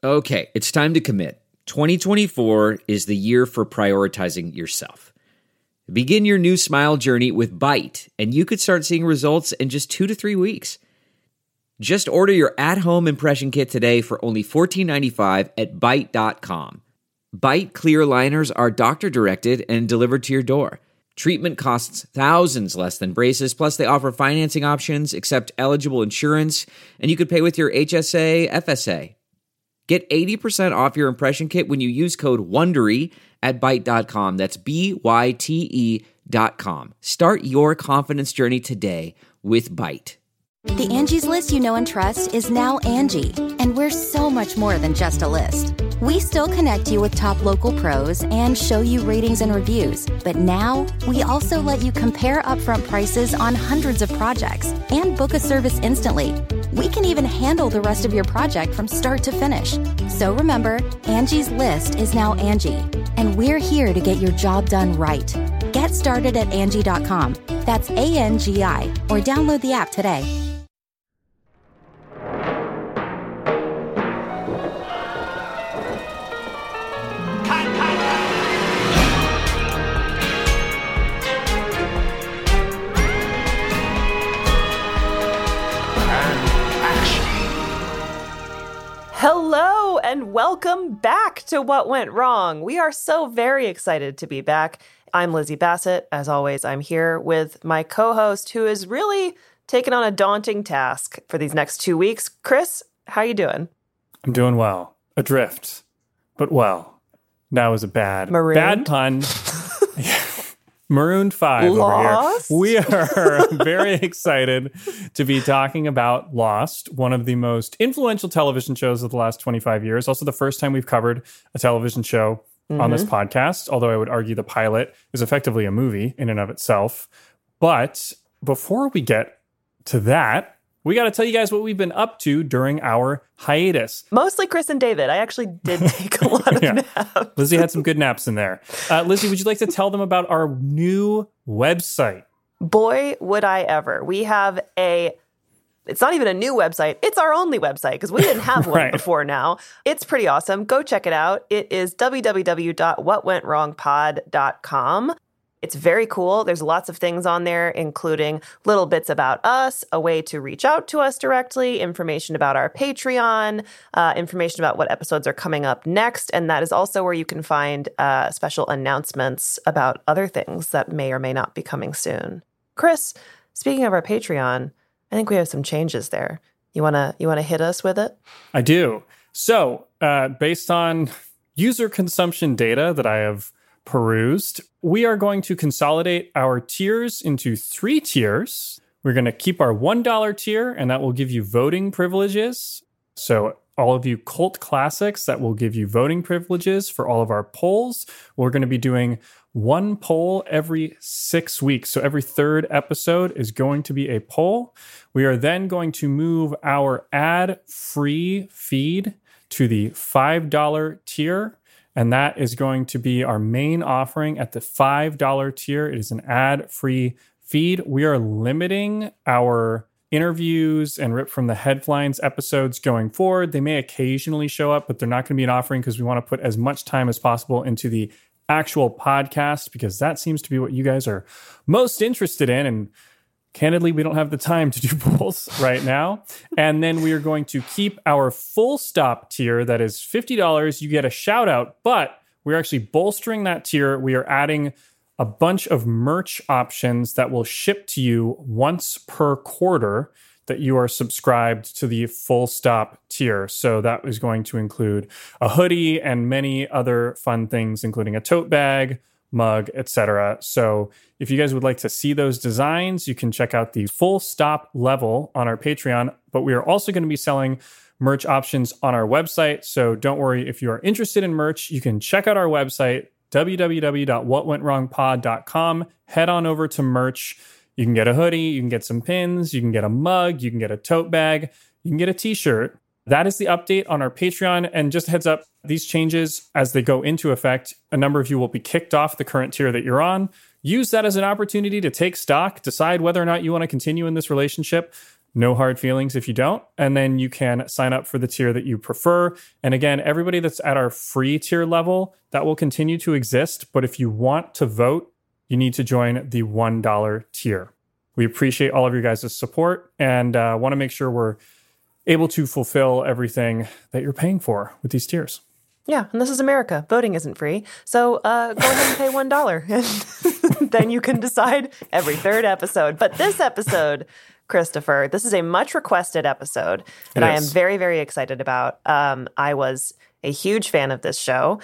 Okay, it's time to commit. 2024 is the year for prioritizing yourself. Begin your new smile journey with Byte, and you could start seeing results in just 2 to 3 weeks. Just order your at-home impression kit today for only $14.95 at Byte.com. Byte clear liners are doctor-directed and delivered to your door. Treatment costs thousands less than braces, plus they offer financing options, accept eligible insurance, and you could pay with your HSA, FSA. Get 80% off your impression kit when you use code WONDERY at Byte.com. That's BYTE.com. Start your confidence journey today with Byte. The Angie's List you know and trust is now Angie, and we're so much more than just a list. We still connect you with top local pros and show you ratings and reviews, but now we also let you compare upfront prices on hundreds of projects and book a service instantly. We can even handle the rest of your project from start to finish. So remember, Angie's List is now Angie, and we're here to get your job done right. Get started at Angie.com. That's ANGI, or download the app today. Hello and welcome back to What Went Wrong. We are so very excited to be back. I'm Lizzie Bassett. As always, I'm here with my co-host who is really taking on a daunting task for these next 2 weeks. Chris, how you doing? I'm doing well. Adrift, but well. That was a bad pun. Maroon 5 Lost? over here. We are very excited to be talking about Lost, one of the most influential television shows of the last 25 years. Also the first time we've covered a television show on this podcast, although I would argue the pilot is effectively a movie in and of itself. But before we get to that, we got to tell you guys what we've been up to during our hiatus. Mostly Chris and David. I actually did take a lot of naps. Lizzie had some good naps in there. Lizzie, would you like to tell them about our new website? Boy, would I ever. We have it's not even a new website. It's our only website because we didn't have one before now. It's pretty awesome. Go check it out. It is www.whatwentwrongpod.com. It's very cool. There's lots of things on there, including little bits about us, a way to reach out to us directly, information about our Patreon, information about what episodes are coming up next. And that is also where you can find special announcements about other things that may or may not be coming soon. Chris, speaking of our Patreon, I think we have some changes there. You wanna hit us with it? I do. So, based on user consumption data that I have perused, we are going to consolidate our tiers into 3 tiers. We're going to keep our $1 tier, and that will give you voting privileges. So all of you cult classics, that will give you voting privileges for all of our polls. We're going to be doing one poll every 6 weeks. So every third episode is going to be a poll. We are then going to move our ad-free feed to the $5 tier. And that is going to be our main offering at the $5 tier. It is an ad-free feed. We are limiting our interviews and Rip from the Headlines episodes going forward. They may occasionally show up, but they're not going to be an offering because we want to put as much time as possible into the actual podcast because that seems to be what you guys are most interested in. And candidly, we don't have the time to do polls right now. And then we are going to keep our full stop tier. That is $50. You get a shout out, but we're actually bolstering that tier. We are adding a bunch of merch options that will ship to you once per quarter that you are subscribed to the full stop tier. So that is going to include a hoodie and many other fun things, including a tote bag, mug, etc. So if you guys would like to see those designs, you can check out the full stop level on our Patreon, but we are also going to be selling merch options on our website. So don't worry, if you are interested in merch, you can check out our website, www.whatwentwrongpod.com. Head on over to merch. You can get a hoodie, you can get some pins, you can get a mug, you can get a tote bag, you can get a t-shirt. That is the update on our Patreon. And just a heads up, these changes, as they go into effect, a number of you will be kicked off the current tier that you're on. Use that as an opportunity to take stock, decide whether or not you want to continue in this relationship. No hard feelings if you don't. And then you can sign up for the tier that you prefer. And again, everybody that's at our free tier level, that will continue to exist. But if you want to vote, you need to join the $1 tier. We appreciate all of your guys' support and want to make sure we're able to fulfill everything that you're paying for with these tiers. Yeah, and this is America. Voting isn't free. So go ahead and pay $1. And then you can decide every third episode. But this episode, Christopher, this is a much requested episode that I am very, very excited about. I was a huge fan of this show.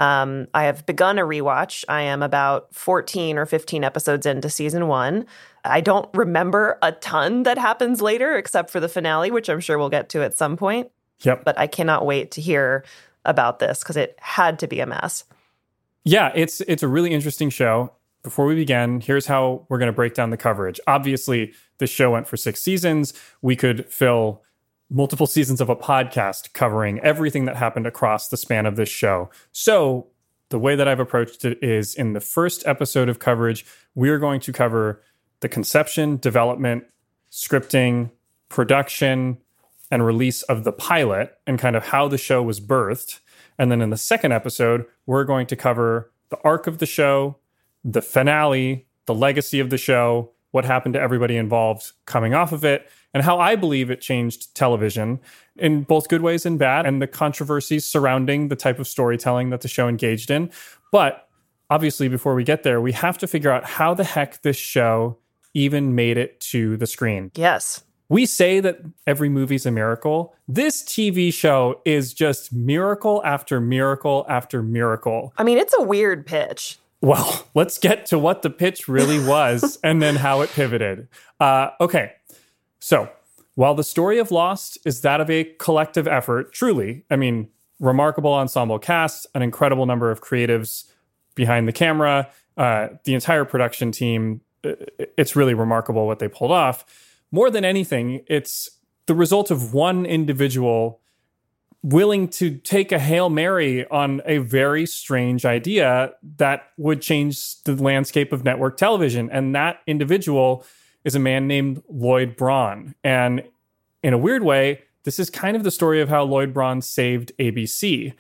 I have begun a rewatch. I am about 14 or 15 episodes into season 1. I don't remember a ton that happens later, except for the finale, which I'm sure we'll get to at some point. Yep. But I cannot wait to hear about this because it had to be a mess. Yeah, it's a really interesting show. Before we begin, here's how we're going to break down the coverage. Obviously, the show went for 6 seasons. We could fill multiple seasons of a podcast covering everything that happened across the span of this show. So the way that I've approached it is in the first episode of coverage, we are going to cover the conception, development, scripting, production, and release of the pilot and kind of how the show was birthed. And then in the second episode, we're going to cover the arc of the show, the finale, the legacy of the show, what happened to everybody involved coming off of it, and how I believe it changed television in both good ways and bad, and the controversies surrounding the type of storytelling that the show engaged in. But obviously, before we get there, we have to figure out how the heck this show even made it to the screen. Yes. We say that every movie's a miracle. This TV show is just miracle after miracle after miracle. I mean, it's a weird pitch. Well, let's get to what the pitch really was and then how it pivoted. Okay, so while the story of Lost is that of a collective effort, truly, I mean, remarkable ensemble cast, an incredible number of creatives behind the camera, the entire production team, it's really remarkable what they pulled off. More than anything, it's the result of one individual willing to take a Hail Mary on a very strange idea that would change the landscape of network television. And that individual is a man named Lloyd Braun. And in a weird way, this is kind of the story of how Lloyd Braun saved ABC,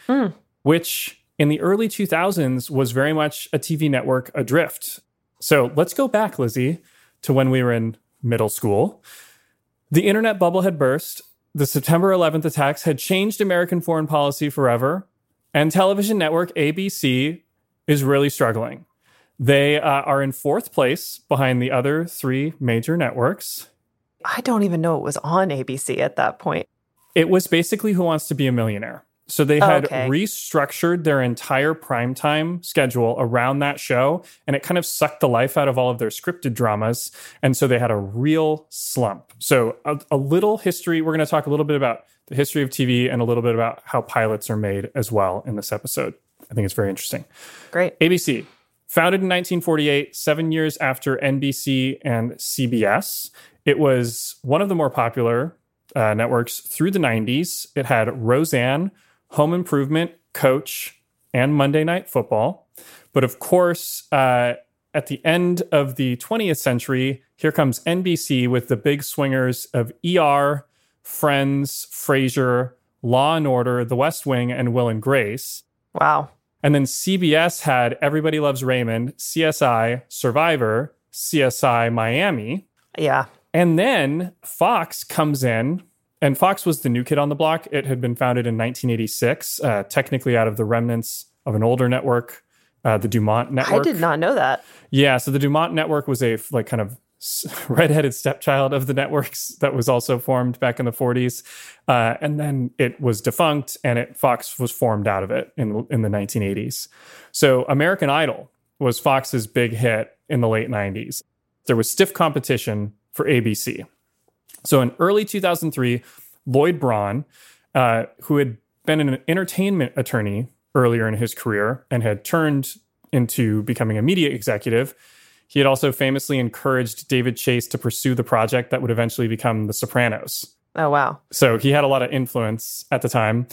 which in the early 2000s was very much a TV network adrift. So let's go back, Lizzie, to when we were in middle school. The internet bubble had burst. The September 11th attacks had changed American foreign policy forever, and television network ABC is really struggling. They are in 4th place behind the other 3 major networks. I don't even know it was on ABC at that point. It was basically Who Wants to Be a Millionaire. So they had restructured their entire primetime schedule around that show, and it kind of sucked the life out of all of their scripted dramas. And so they had a real slump. So a little history. We're going to talk a little bit about the history of TV and a little bit about how pilots are made as well in this episode. I think it's very interesting. Great. ABC, founded in 1948, 7 years after NBC and CBS. It was one of the more popular networks through the 90s. It had Roseanne, Home Improvement, Coach, and Monday Night Football. But of course, at the end of the 20th century, here comes NBC with the big swingers of ER, Friends, Frasier, Law and Order, The West Wing, and Will and Grace. Wow. And then CBS had Everybody Loves Raymond, CSI, Survivor, CSI Miami. Yeah. And then Fox comes in. And Fox was the new kid on the block. It had been founded in 1986, technically out of the remnants of an older network, the Dumont Network. I did not know that. Yeah, so the Dumont Network was a kind of redheaded stepchild of the networks that was also formed back in the 40s. And then it was defunct, and Fox was formed out of it in the 1980s. So American Idol was Fox's big hit in the late 90s. There was stiff competition for ABC. So in early 2003, Lloyd Braun, who had been an entertainment attorney earlier in his career and had turned into becoming a media executive, he had also famously encouraged David Chase to pursue the project that would eventually become The Sopranos. Oh, wow. So he had a lot of influence at the time.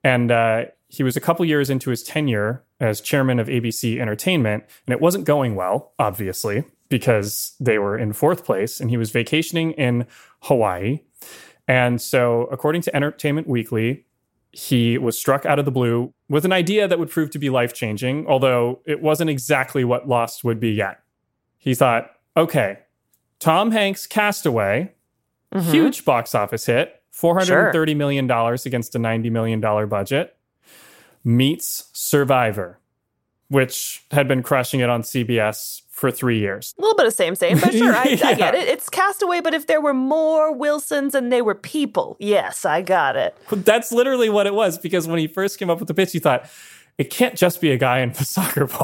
And he was a couple years into his tenure as chairman of ABC Entertainment, and it wasn't going well, obviously, because they were in 4th place, and he was vacationing in Hawaii. And so, according to Entertainment Weekly, he was struck out of the blue with an idea that would prove to be life-changing, although it wasn't exactly what Lost would be yet. He thought, okay, Tom Hanks' Castaway, huge box office hit, $430 million against a $90 million budget, meets Survivor, which had been crushing it on CBS for 3 years. A little bit of same, but sure, I get it. It's Castaway, but if there were more Wilsons and they were people, yes, I got it. That's literally what it was, because when he first came up with the pitch, he thought, it can't just be a guy in a soccer ball.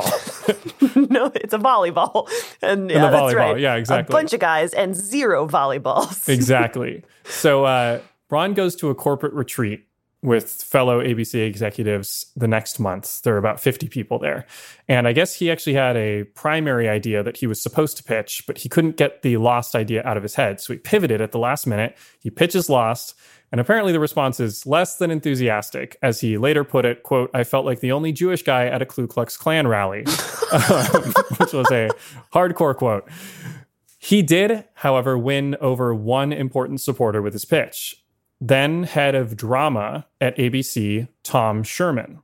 No, it's a volleyball. And the volleyball, that's right. yeah, exactly. A bunch of guys and 0 volleyballs. Exactly. So Braun goes to a corporate retreat with fellow ABC executives the next month. There are about 50 people there. And I guess he actually had a primary idea that he was supposed to pitch, but he couldn't get the Lost idea out of his head. So he pivoted at the last minute. He pitches Lost. And apparently the response is less than enthusiastic. As he later put it, quote, I felt like the only Jewish guy at a Ku Klux Klan rally, which was a hardcore quote. He did, however, win over one important supporter with his pitch. Then head of drama at ABC, Tom Sherman.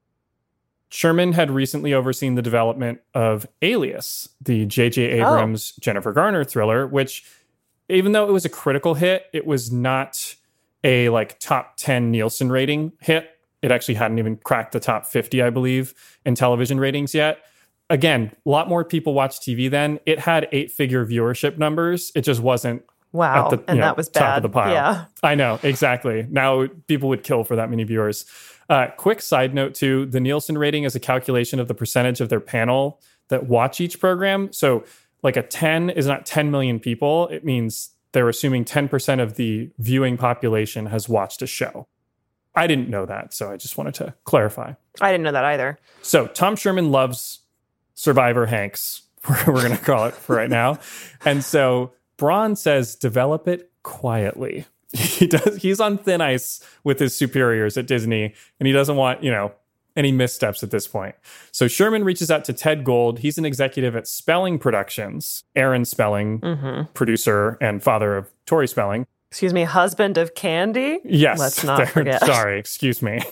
Sherman had recently overseen the development of Alias, the J.J. Abrams, Jennifer Garner thriller, which, even though it was a critical hit, it was not a top 10 Nielsen rating hit. It actually hadn't even cracked the top 50, I believe, in television ratings yet. Again, a lot more people watched TV then. It had 8-figure viewership numbers. It just wasn't wow, at the that was bad. top of the pile. Yeah. I know, exactly. Now people would kill for that many viewers. Quick side note too, the Nielsen rating is a calculation of the percentage of their panel that watch each program. So like a 10 is not 10 million people. It means they're assuming 10% of the viewing population has watched a show. I didn't know that, so I just wanted to clarify. I didn't know that either. So Tom Sherman loves Survivor Hanks, we're going to call it for right now. And so Braun says, develop it quietly. He's on thin ice with his superiors at Disney, and he doesn't want, any missteps at this point. So Sherman reaches out to Ted Gold. He's an executive at Spelling Productions. Aaron Spelling, producer and father of Tori Spelling. Excuse me, husband of Candy? Yes. Let's not forget. Sorry, excuse me.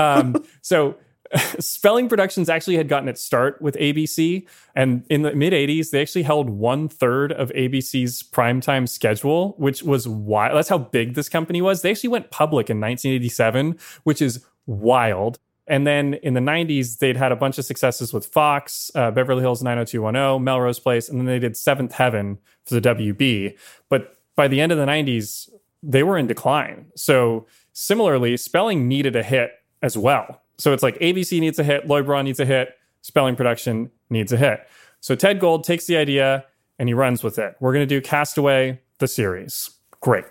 So Spelling Productions actually had gotten its start with ABC. And in the mid-'80s, they actually held 1/3 of ABC's primetime schedule, which was wild. That's how big this company was. They actually went public in 1987, which is wild. And then in the 90s, they'd had a bunch of successes with Fox, Beverly Hills 90210, Melrose Place, and then they did Seventh Heaven for the WB. But by the end of the 90s, they were in decline. So similarly, Spelling needed a hit as well. So it's like ABC needs a hit, Lloyd Braun needs a hit, Spelling Production needs a hit. So Ted Gold takes the idea and he runs with it. We're going to do Castaway, the series. Great.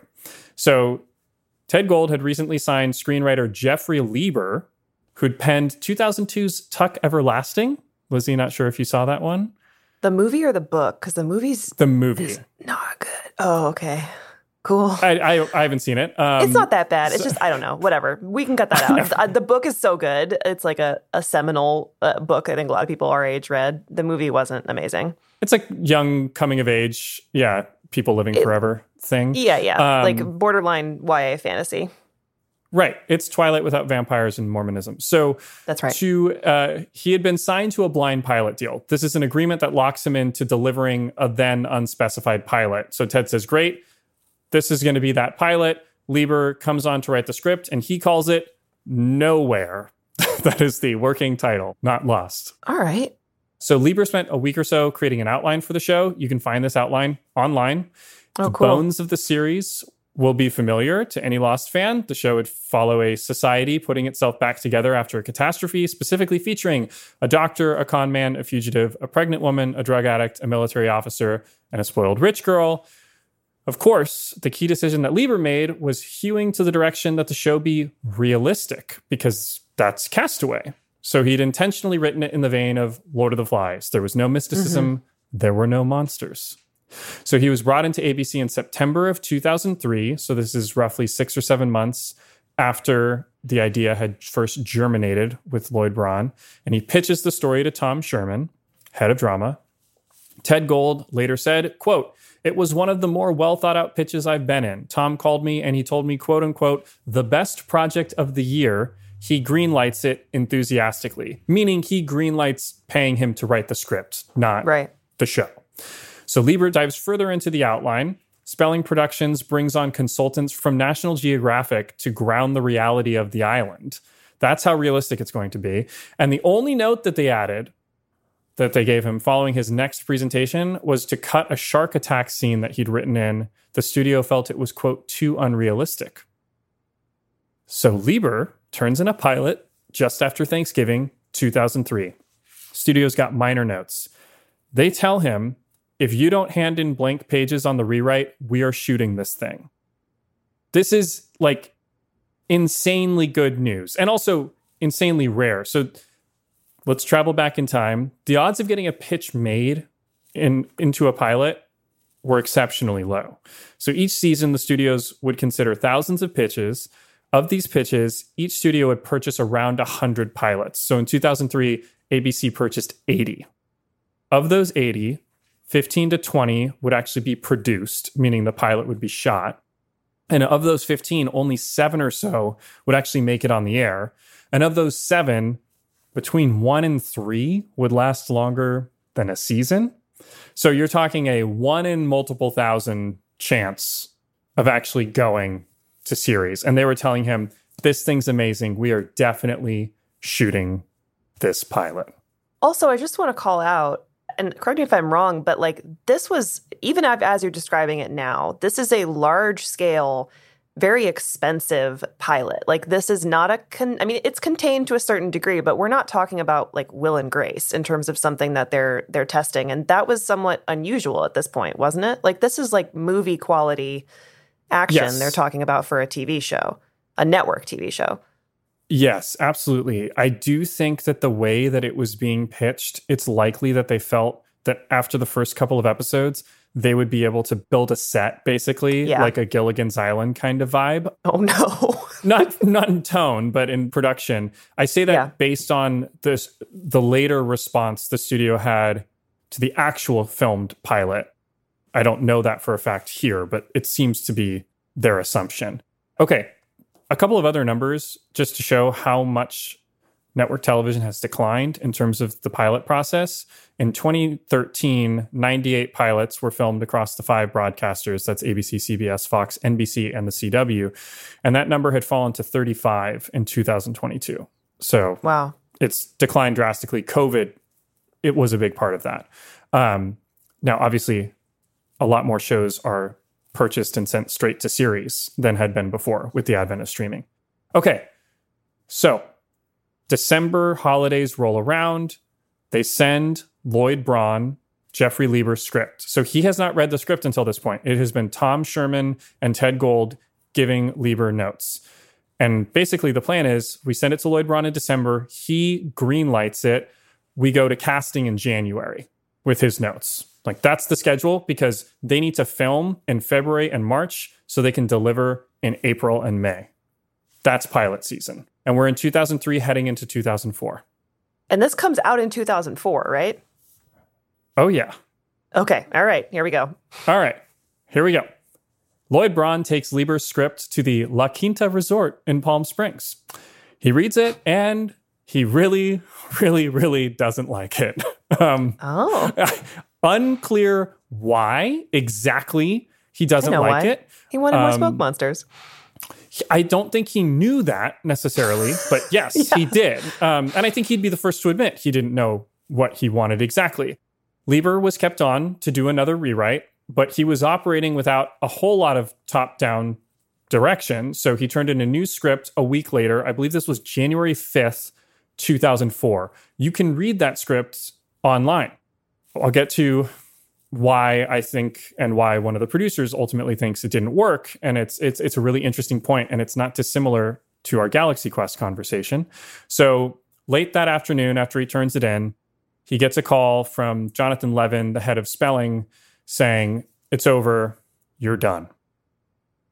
So Ted Gold had recently signed screenwriter Jeffrey Lieber, who'd penned 2002's Tuck Everlasting. Lizzie, not sure if you saw that one. The movie or the book? Because the movie's... The movie. Is not good. Oh, okay. Cool. I haven't seen it. It's not that bad. It's just, I don't know. Whatever. We can cut that out. The book is so good. It's like a seminal book I think a lot of people our age read. The movie wasn't amazing. It's like young coming of age. Yeah. People living forever thing. Yeah. Like borderline YA fantasy. Right. It's Twilight without vampires and Mormonism. So that's right. He had been signed to a blind pilot deal. This is an agreement that locks him into delivering a then unspecified pilot. So Ted says, great, this is going to be that pilot. Lieber comes on to write the script and he calls it Nowhere. That is the working title, not Lost. All right. So Lieber spent a week or so creating an outline for the show. You can find this outline online. Oh, cool. The bones of the series will be familiar to any Lost fan. The show would follow a society putting itself back together after a catastrophe, specifically featuring a doctor, a con man, a fugitive, a pregnant woman, a drug addict, a military officer, and a spoiled rich girl. Of course, the key decision that Lieber made was hewing to the direction that the show be realistic, because that's Castaway. So he'd intentionally written it in the vein of Lord of the Flies. There was no mysticism. There were no monsters. So he was brought into ABC in September of 2003. So this is roughly 6 or 7 months after the idea had first germinated with Lloyd Braun. And he pitches the story to Tom Sherman, head of drama. Ted Gold later said, quote, "It was one of the more well thought out pitches I've been in. Tom called me and he told me, quote unquote, the best project of the year. He greenlights it enthusiastically," meaning he greenlights paying him to write the script, not the show. So Lieber dives further into the outline. Spelling Productions brings on consultants from National Geographic to ground the reality of the island. That's how realistic it's going to be. And the only note that they added, that they gave him following his next presentation, was to cut a shark attack scene that he'd written in. The studio felt it was, quote, too unrealistic. So Lieber turns in a pilot just after Thanksgiving, 2003. Studios got minor notes. They tell him, if you don't hand in blank pages on the rewrite, we are shooting this thing. This is like insanely good news and also insanely rare. So let's travel back in time. The odds of getting a pitch made into a pilot were exceptionally low. So each season, the studios would consider thousands of pitches. Of these pitches, each studio would purchase around 100 pilots. So in 2003, ABC purchased 80. Of those 80, 15 to 20 would actually be produced, meaning the pilot would be shot. And of those 15, only 7 or so would actually make it on the air. And of those 7, between 1 and 3 would last longer than a season. So you're talking a 1 in multiple thousand chance of actually going to series. And they were telling him, this thing's amazing. We are definitely shooting this pilot. Also, I just want to call out, and correct me if I'm wrong, but like this was, even as you're describing it now, this is a large scale, very expensive pilot. Like this is not I mean, it's contained to a certain degree, but we're not talking about like Will and Grace in terms of something that they're testing. And that was somewhat unusual at this point, wasn't it? Like this is like movie quality action they're talking about for a TV show, a network TV show. Yes, absolutely. I do think that the way that it was being pitched, it's likely that they felt that after the first couple of episodes, they would be able to build a set, basically, like a Gilligan's Island kind of vibe. Oh, no. not in tone, but in production. I say that based on the later response the studio had to the actual filmed pilot. I don't know that for a fact here, but it seems to be their assumption. Okay, a couple of other numbers just to show how much network television has declined in terms of the pilot process. In 2013, 98 pilots were filmed across the 5 broadcasters. That's ABC, CBS, Fox, NBC, and the CW. And that number had fallen to 35 in 2022. So wow, it's declined drastically. COVID, it was a big part of that. Now, obviously, a lot more shows are purchased and sent straight to series than had been before with the advent of streaming. Okay, so December holidays roll around. They send Lloyd Braun Jeffrey Lieber's script. So he has not read the script until this point. It has been Tom Sherman and Ted Gold giving Lieber notes. And basically the plan is we send it to Lloyd Braun in December. He greenlights it. We go to casting in January with his notes. Like that's the schedule because they need to film in February and March so they can deliver in April and May. That's pilot season. And we're in 2003 heading into 2004. And this comes out in 2004, right? Oh, yeah. Okay. All right. Here we go. All right. Here we go. Lloyd Braun takes Lieber's script to the La Quinta Resort in Palm Springs. He reads it and he really, really, really doesn't like it. Unclear why exactly he doesn't like it. He wanted more smoke monsters. I don't think he knew that necessarily, but yes, he did. And I think he'd be the first to admit he didn't know what he wanted exactly. Lieber was kept on to do another rewrite, but he was operating without a whole lot of top-down direction. So he turned in a new script a week later. I believe this was January 5th, 2004. You can read that script online. I'll get to why I think and why one of the producers ultimately thinks it didn't work. And it's a really interesting point, and it's not dissimilar to our Galaxy Quest conversation. So late that afternoon, after he turns it in, he gets a call from Jonathan Levin, the head of spelling, saying, "It's over, you're done."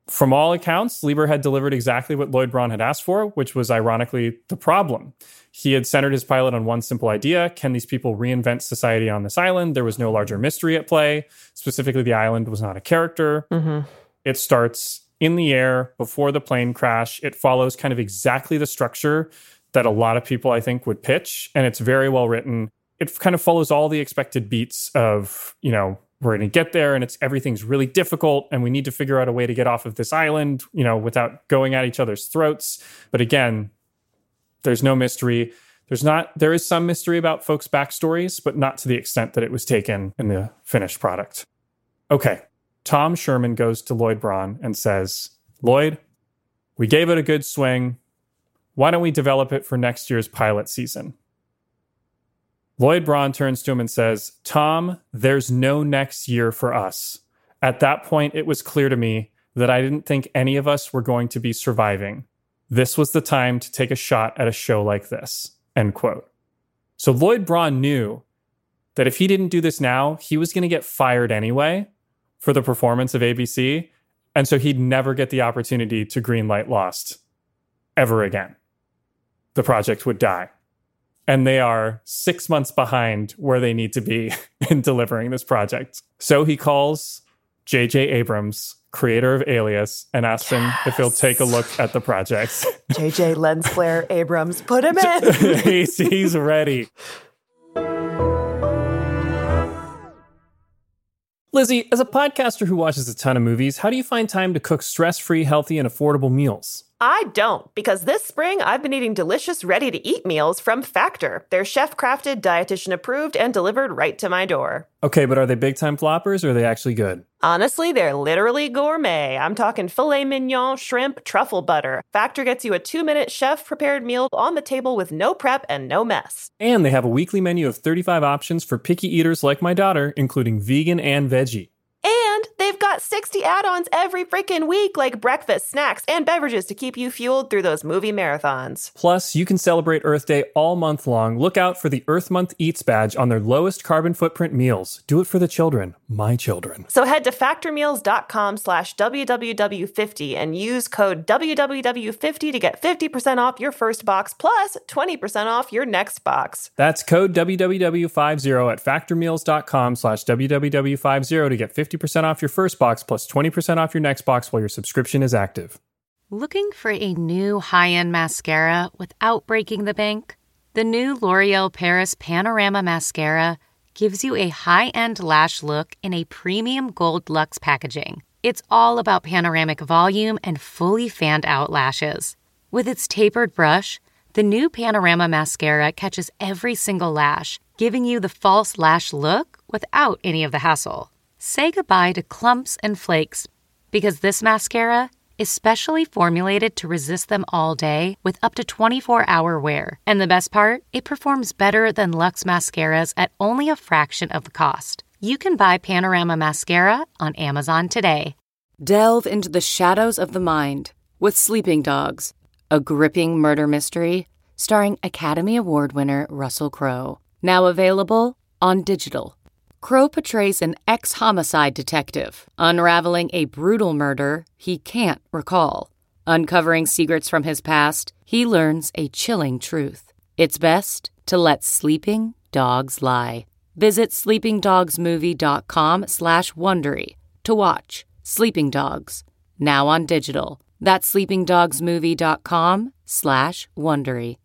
From all accounts, Lieber had delivered exactly what Lloyd Braun had asked for, which was ironically the problem. He had centered his pilot on one simple idea. Can these people reinvent society on this island? There was no larger mystery at play. Specifically, the island was not a character. It starts in the air before the plane crash. It follows kind of exactly the structure that a lot of people, I think, would pitch. And it's very well written. It kind of follows all the expected beats of, we're going to get there and everything's really difficult and we need to figure out a way to get off of this island, without going at each other's throats. But again, there's no mystery. There is some mystery about folks' backstories, but not to the extent that it was taken in the finished product. Okay. Tom Sherman goes to Lloyd Braun and says, Lloyd, we gave it a good swing. Why don't we develop it for next year's pilot season? Lloyd Braun turns to him and says, Tom, there's no next year for us. At that point, it was clear to me that I didn't think any of us were going to be surviving. This was the time to take a shot at a show like this, end quote. So Lloyd Braun knew that if he didn't do this now, he was going to get fired anyway for the performance of ABC. And so he'd never get the opportunity to greenlight Lost ever again. The project would die. And they are 6 months behind where they need to be in delivering this project. So he calls J.J. Abrams, creator of Alias, and asks him if he'll take a look at the project. J.J. Lens Flare Abrams, put him in. He's ready. Lizzie, as a podcaster who watches a ton of movies, how do you find time to cook stress-free, healthy, and affordable meals? I don't, because this spring I've been eating delicious, ready-to-eat meals from Factor. They're chef-crafted, dietitian-approved, and delivered right to my door. Okay, but are they big-time floppers, or are they actually good? Honestly, they're literally gourmet. I'm talking filet mignon, shrimp, truffle butter. Factor gets you a 2-minute chef-prepared meal on the table with no prep and no mess. And they have a weekly menu of 35 options for picky eaters like my daughter, including vegan and veggie. And they've got 60 add-ons every freaking week, like breakfast, snacks, and beverages to keep you fueled through those movie marathons. Plus, you can celebrate Earth Day all month long. Look out for the Earth Month Eats badge on their lowest carbon footprint meals. Do it for the children, my children. So head to factormeals.com/WWW50 and use code WWW50 to get 50% off your first box plus 20% off your next box. That's code WWW50 at factormeals.com/WWW50 to get 50% off your first box plus 20% off your next box while your subscription is active. Looking for a new high-end mascara without breaking the bank? The new L'Oreal Paris Panorama Mascara gives you a high-end lash look in a premium gold luxe packaging. It's all about panoramic volume and fully fanned-out lashes. With its tapered brush, the new Panorama Mascara catches every single lash, giving you the false lash look without any of the hassle. Say goodbye to clumps and flakes, because this mascara is specially formulated to resist them all day with up to 24-hour wear. And the best part? It performs better than Luxe mascaras at only a fraction of the cost. You can buy Panorama Mascara on Amazon today. Delve into the shadows of the mind with Sleeping Dogs, a gripping murder mystery starring Academy Award winner Russell Crowe. Now available on digital. Crowe portrays an ex-homicide detective, unraveling a brutal murder he can't recall. Uncovering secrets from his past, he learns a chilling truth. It's best to let sleeping dogs lie. Visit sleepingdogsmovie.com/Wondery to watch Sleeping Dogs, now on digital. That's sleepingdogsmovie.com/Wondery.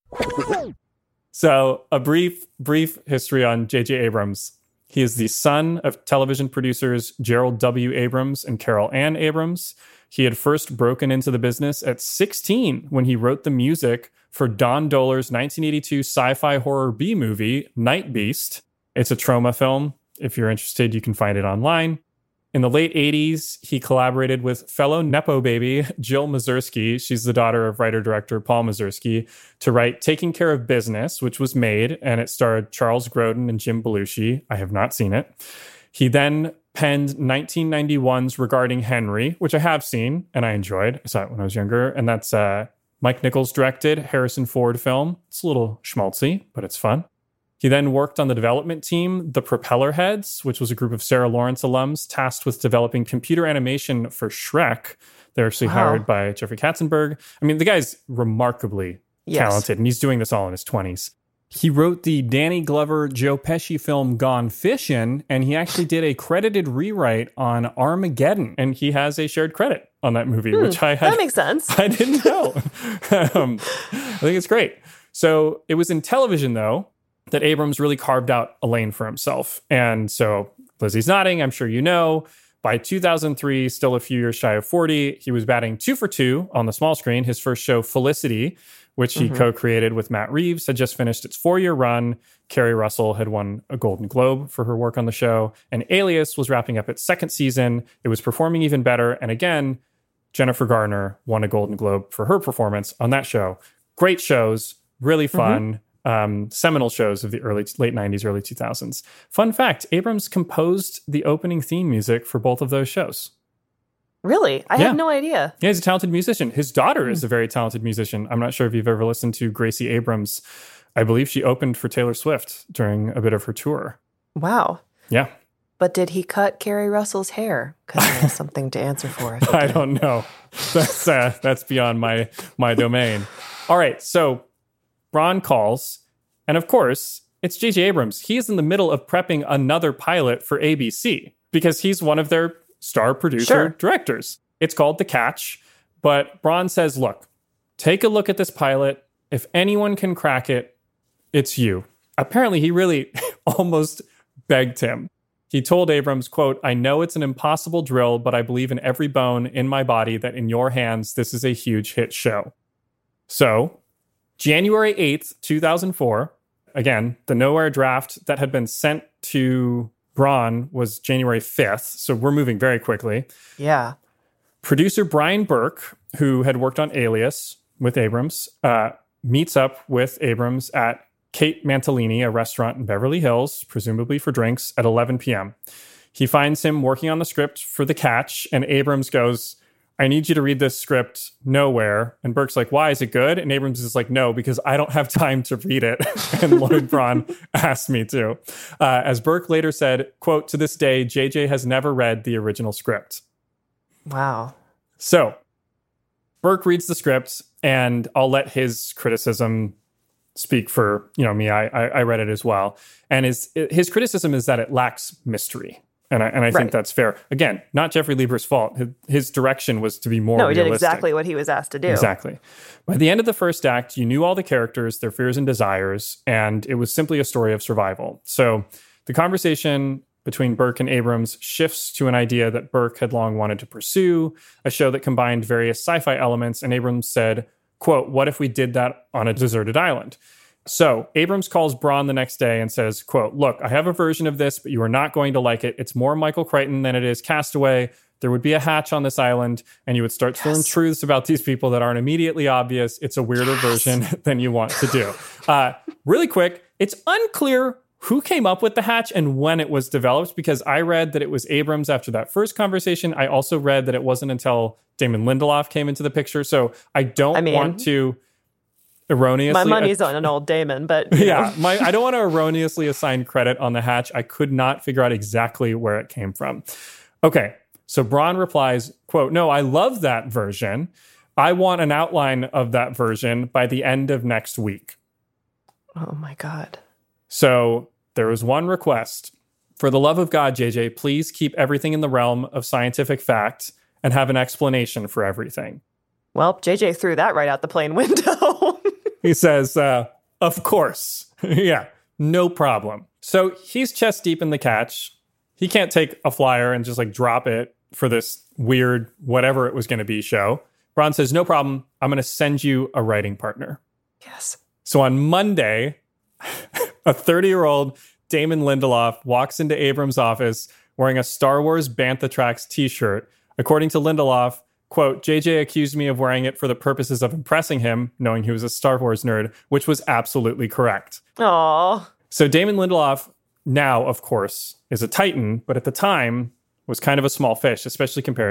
So, a brief history on J.J. Abrams. He is the son of television producers Gerald W. Abrams and Carol Ann Abrams. He had first broken into the business at 16 when he wrote the music for Don Dohler's 1982 sci-fi horror B-movie, Night Beast. It's a trauma film. If you're interested, you can find it online. In the late 80s, he collaborated with fellow Nepo baby Jill Mazursky, she's the daughter of writer-director Paul Mazursky, to write Taking Care of Business, which was made, and it starred Charles Grodin and Jim Belushi. I have not seen it. He then penned 1991's Regarding Henry, which I have seen, and I enjoyed. I saw it when I was younger, and that's Mike Nichols directed, Harrison Ford film. It's a little schmaltzy, but it's fun. He then worked on the development team, the Propeller Heads, which was a group of Sarah Lawrence alums tasked with developing computer animation for Shrek. They're actually hired by Jeffrey Katzenberg. I mean, the guy's remarkably talented, and he's doing this all in his 20s. He wrote the Danny Glover, Joe Pesci film Gone Fishin', and he actually did a credited rewrite on Armageddon, and he has a shared credit on that movie, which that makes sense. I didn't know. I think it's great. So it was in television, though, that Abrams really carved out a lane for himself. And so Lizzie's nodding, I'm sure you know. By 2003, still a few years shy of 40, he was batting 2 for 2 on the small screen. His first show, Felicity, which he co-created with Matt Reeves, had just finished its 4-year run. Kerry Russell had won a Golden Globe for her work on the show. And Alias was wrapping up its 2nd season. It was performing even better. And again, Jennifer Garner won a Golden Globe for her performance on that show. Great shows, really fun. Seminal shows of the late 90s, early 2000s. Fun fact, Abrams composed the opening theme music for both of those shows. Really? I had no idea. Yeah, he's a talented musician. His daughter is a very talented musician. I'm not sure if you've ever listened to Gracie Abrams. I believe she opened for Taylor Swift during a bit of her tour. Wow. Yeah. But did he cut Kerry Russell's hair? Because I have something to answer for. I don't know. That's beyond my domain. All right, so Bron calls, and of course, it's J.J. Abrams. He is in the middle of prepping another pilot for ABC because he's one of their star producer directors. It's called The Catch, but Bron says, look, take a look at this pilot. If anyone can crack it, it's you. Apparently, he really almost begged him. He told Abrams, quote, I know it's an impossible drill, but I believe in every bone in my body that in your hands, this is a huge hit show. So, January 8th, 2004, again, the Nowhere draft that had been sent to Bron was January 5th, so we're moving very quickly. Yeah. Producer Brian Burke, who had worked on Alias with Abrams, meets up with Abrams at Kate Mantilini, a restaurant in Beverly Hills, presumably for drinks, at 11 p.m. He finds him working on the script for The Catch, and Abrams goes, I need you to read this script, Nowhere. And Burke's like, why? Is it good? And Abrams is like, no, because I don't have time to read it. And Lloyd Braun asked me to. As Burke later said, quote, to this day, JJ has never read the original script. Wow. So Burke reads the script, and I'll let his criticism speak for, me. I read it as well. And his criticism is that it lacks mystery. And I think that's fair. Again, not Jeffrey Lieber's fault. His direction was to be more realistic. No, he did exactly what he was asked to do. Exactly. By the end of the first act, you knew all the characters, their fears and desires, and it was simply a story of survival. So the conversation between Burke and Abrams shifts to an idea that Burke had long wanted to pursue, a show that combined various sci-fi elements, and Abrams said, quote, what if we did that on a deserted island? So Abrams calls Bron the next day and says, quote, look, I have a version of this, but you are not going to like it. It's more Michael Crichton than it is Castaway. There would be a hatch on this island, and you would start to learn truths about these people that aren't immediately obvious. It's a weirder version than you want to do. Really quick, it's unclear who came up with the hatch and when it was developed, because I read that it was Abrams after that first conversation. I also read that it wasn't until Damon Lindelof came into the picture. So I don't want to erroneously... My money's on an old Damon, but... Yeah, I don't want to erroneously assign credit on the hatch. I could not figure out exactly where it came from. Okay, so Bron replies, quote, no, I love that version. I want an outline of that version by the end of next week. Oh my God. So there was one request. For the love of God, JJ, please keep everything in the realm of scientific fact and have an explanation for everything. Well, JJ threw that right out the plane window. He says, of course. Yeah, no problem. So he's chest deep in The Catch. He can't take a flyer and just drop it for this weird whatever it was going to be show. Bron says, no problem. I'm going to send you a writing partner. Yes. So on Monday, a 30-year-old Damon Lindelof walks into Abrams' office wearing a Star Wars Bantha Tracks t-shirt. According to Lindelof, quote, JJ accused me of wearing it for the purposes of impressing him, knowing he was a Star Wars nerd, which was absolutely correct. Aww. So Damon Lindelof now, of course, is a titan, but at the time was kind of a small fish, especially compared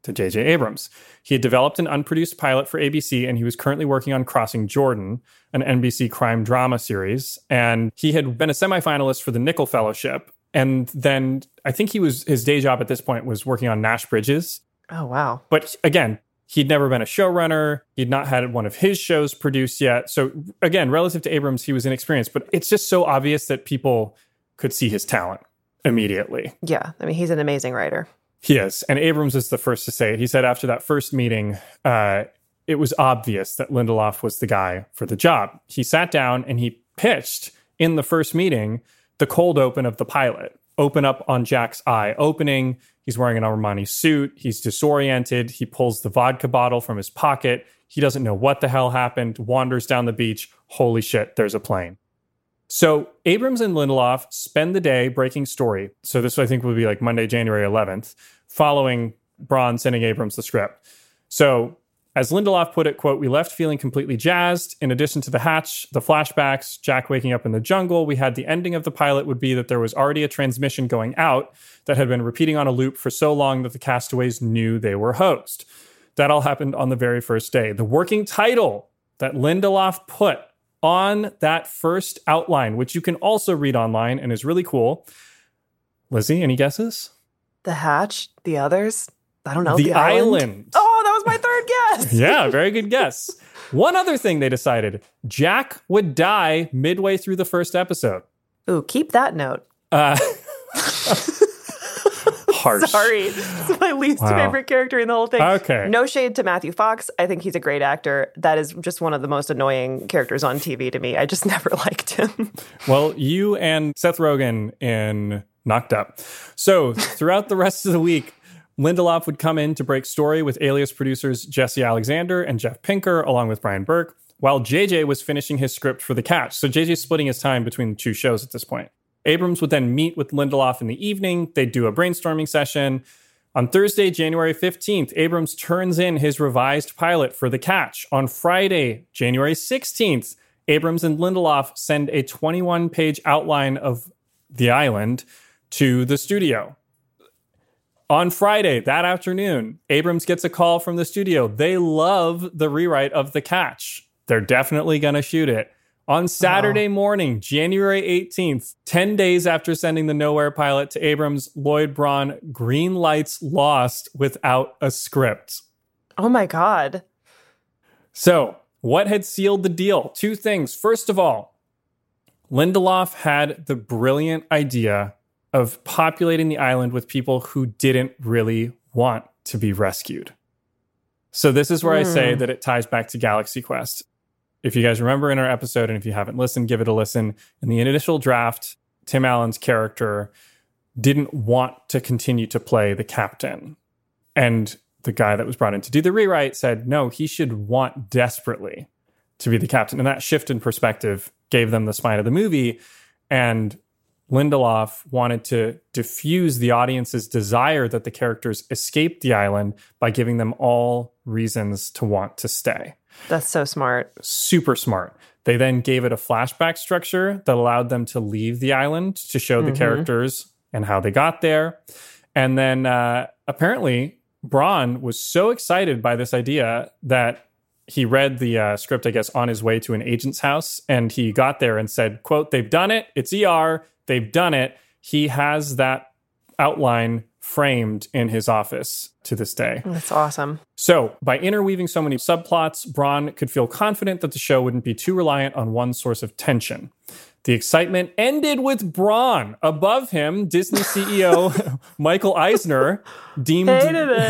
to J.J. Abrams. He had developed an unproduced pilot for ABC, and he was currently working on Crossing Jordan, an NBC crime drama series. And he had been a semifinalist for the Nicholl Fellowship. And then I think his day job at this point was working on Nash Bridges. Oh, wow. But again, he'd never been a showrunner. He'd not had one of his shows produced yet. So again, relative to Abrams, he was inexperienced. But it's just so obvious that people could see his talent immediately. Yeah. I mean, he's an amazing writer. He is. And Abrams is the first to say it. He said after that first meeting, it was obvious that Lindelof was the guy for the job. He sat down and he pitched in the first meeting the cold open of the pilot. Open up on Jack's eye opening. He's wearing an Armani suit. He's disoriented. He pulls the vodka bottle from his pocket. He doesn't know what the hell happened, wanders down the beach. Holy shit, there's a plane. So Abrams and Lindelof spend the day breaking story. So this, I think, would be like Monday, January 11th, following Braun sending Abrams the script. So as Lindelof put it, quote, "We left feeling completely jazzed. In addition to the hatch, the flashbacks, Jack waking up in the jungle, we had the ending of the pilot would be that there was already a transmission going out that had been repeating on a loop for so long that the castaways knew they were host. That all happened on the very first day. The working title that Lindelof put on that first outline, which you can also read online and is really cool. Lizzie, any guesses? The hatch, the others, I don't know. The island. Oh, that was my third guess. Yeah, very good guess. One other thing they decided, Jack would die midway through the first episode. Ooh, keep that note. Harsh. Sorry. It's my least favorite character in the whole thing. Okay. No shade to Matthew Fox. I think he's a great actor. That is just one of the most annoying characters on TV to me. I just never liked him. Well, you and Seth Rogen in Knocked Up. So throughout the rest of the week, Lindelof would come in to break story with Alias producers Jesse Alexander and Jeff Pinker, along with Brian Burke, while JJ was finishing his script for The Catch. So JJ's splitting his time between the two shows at this point. Abrams would then meet with Lindelof in the evening. They'd do a brainstorming session. On Thursday, January 15th, Abrams turns in his revised pilot for The Catch. On Friday, January 16th, Abrams and Lindelof send a 21-page outline of The Island to the studio. On Friday, that afternoon, Abrams gets a call from the studio. They love the rewrite of The Catch. They're definitely going to shoot it. On Saturday morning, January 18th, 10 days after sending the Nowhere pilot to Abrams, Lloyd Braun green lights Lost without a script. Oh my God. So, what had sealed the deal? Two things. First of all, Lindelof had the brilliant idea of populating the island with people who didn't really want to be rescued. So this is where I say that it ties back to Galaxy Quest. If you guys remember in our episode, and if you haven't listened, give it a listen. In the initial draft, Tim Allen's character didn't want to continue to play the captain. And the guy that was brought in to do the rewrite said, no, he should want desperately to be the captain. And that shift in perspective gave them the spine of the movie. And Lindelof wanted to diffuse the audience's desire that the characters escape the island by giving them all reasons to want to stay. That's so smart. Super smart. They then gave it a flashback structure that allowed them to leave the island to show the characters and how they got there. And then apparently Braun was so excited by this idea that he read the script, I guess, on his way to an agent's house. And he got there and said, quote, "They've done it. It's ER. They've done it." He has that outline framed in his office to this day. That's awesome. So by interweaving so many subplots, Braun could feel confident that the show wouldn't be too reliant on one source of tension. The excitement ended with Braun. Above him, Disney CEO Michael Eisner deemed the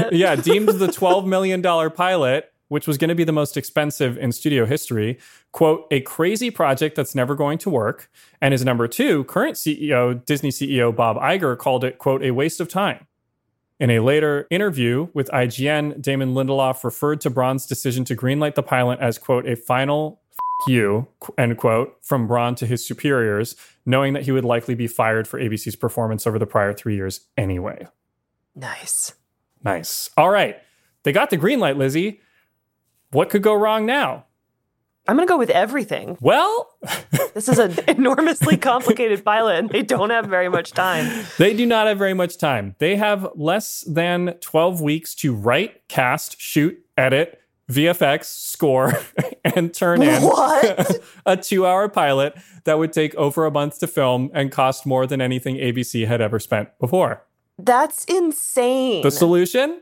$12 million pilot, which was going to be the most expensive in studio history, quote, "a crazy project that's never going to work." And his number two, current CEO, Disney CEO Bob Iger, called it, quote, "a waste of time." In a later interview with IGN, Damon Lindelof referred to Braun's decision to greenlight the pilot as, quote, "a final f*** you," end quote, from Braun to his superiors, knowing that he would likely be fired for ABC's performance over the prior 3 years anyway. Nice. Nice. All right. They got the green light, Lizzie. What could go wrong now? I'm going to go with everything. Well, this is an enormously complicated pilot, and they don't have very much time. They do not have very much time. They have less than 12 weeks to write, cast, shoot, edit, VFX, score, and turn in What? a 2-hour pilot that would take over a month to film and cost more than anything ABC had ever spent before. That's insane. The solution?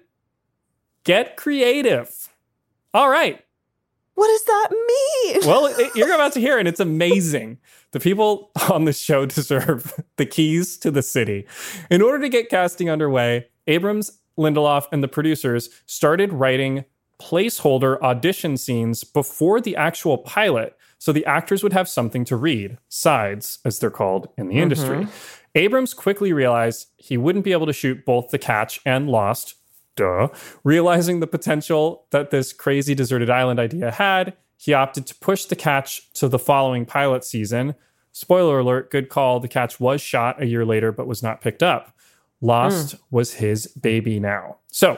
Get creative. All right. What does that mean? Well, you're about to hear it. It's amazing. The people on the show deserve the keys to the city. In order to get casting underway, Abrams, Lindelof, and the producers started writing placeholder audition scenes before the actual pilot, so the actors would have something to read, sides, as they're called in the industry. Abrams quickly realized he wouldn't be able to shoot both The Catch and Lost. Realizing the potential that this crazy deserted island idea had, he opted to push The Catch to the following pilot season. Spoiler alert, good call. The Catch was shot a year later, but was not picked up. Lost was his baby now. So,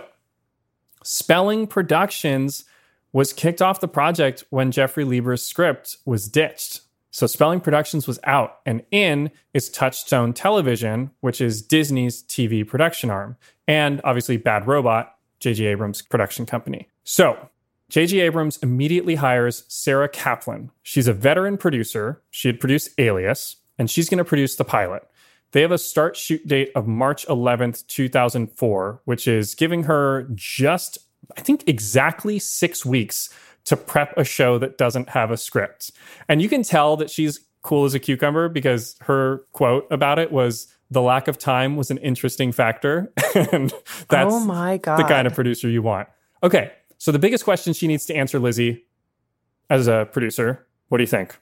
Spelling Productions was kicked off the project when Jeffrey Lieber's script was ditched. So Spelling Productions was out, and in is Touchstone Television, which is Disney's TV production arm, and obviously Bad Robot, J.J. Abrams' production company. So J.J. Abrams immediately hires Sarah Kaplan. She's a veteran producer. She had produced Alias, and she's going to produce the pilot. They have a start shoot date of March 11th, 2004, which is giving her just, I think, exactly 6 weeks to prep a show that doesn't have a script. And you can tell that she's cool as a cucumber because her quote about it was, "The lack of time was an interesting factor." And that's oh my God. the kind of producer you want. Okay, so the biggest question she needs to answer, Lizzie, as a producer, what do you think?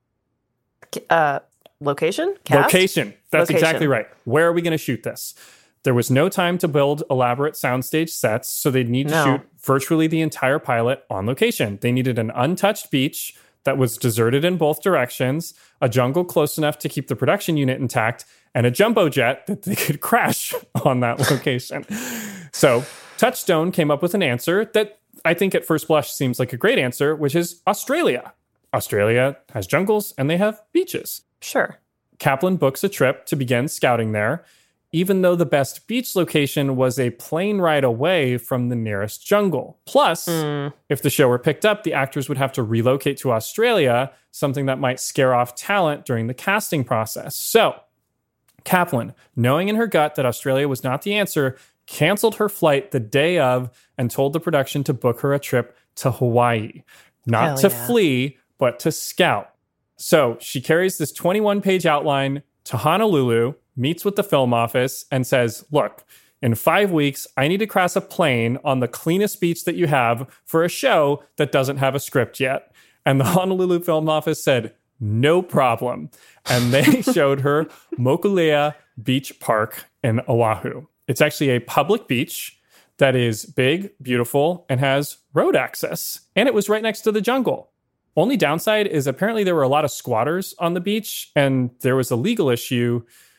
Location? Cast? Location. That's Location. exactly right. Where are we going to shoot this? There was no time to build elaborate soundstage sets, so they'd need to shoot virtually the entire pilot on location. They needed an untouched beach that was deserted in both directions, a jungle close enough to keep the production unit intact, and a jumbo jet that they could crash on that location. So Touchstone came up with an answer that I think at first blush seems like a great answer, which is Australia. Australia has jungles and they have beaches. Sure. Kaplan books a trip to begin scouting there, even though the best beach location was a plane ride away from the nearest jungle. Plus, if the show were picked up, the actors would have to relocate to Australia, something that might scare off talent during the casting process. So, Kaplan, knowing in her gut that Australia was not the answer, canceled her flight the day of and told the production to book her a trip to Hawaii. Not to flee, but to scout. So she carries this 21-page outline to Honolulu, meets with the film office, and says, look, in 5 weeks, I need to crash a plane on the cleanest beach that you have for a show that doesn't have a script yet. And the Honolulu film office said, no problem. And they showed her Mokulea Beach Park in Oahu. It's actually a public beach that is big, beautiful, and has road access. And it was right next to the jungle. Only downside is apparently there were a lot of squatters on the beach, and there was a legal issue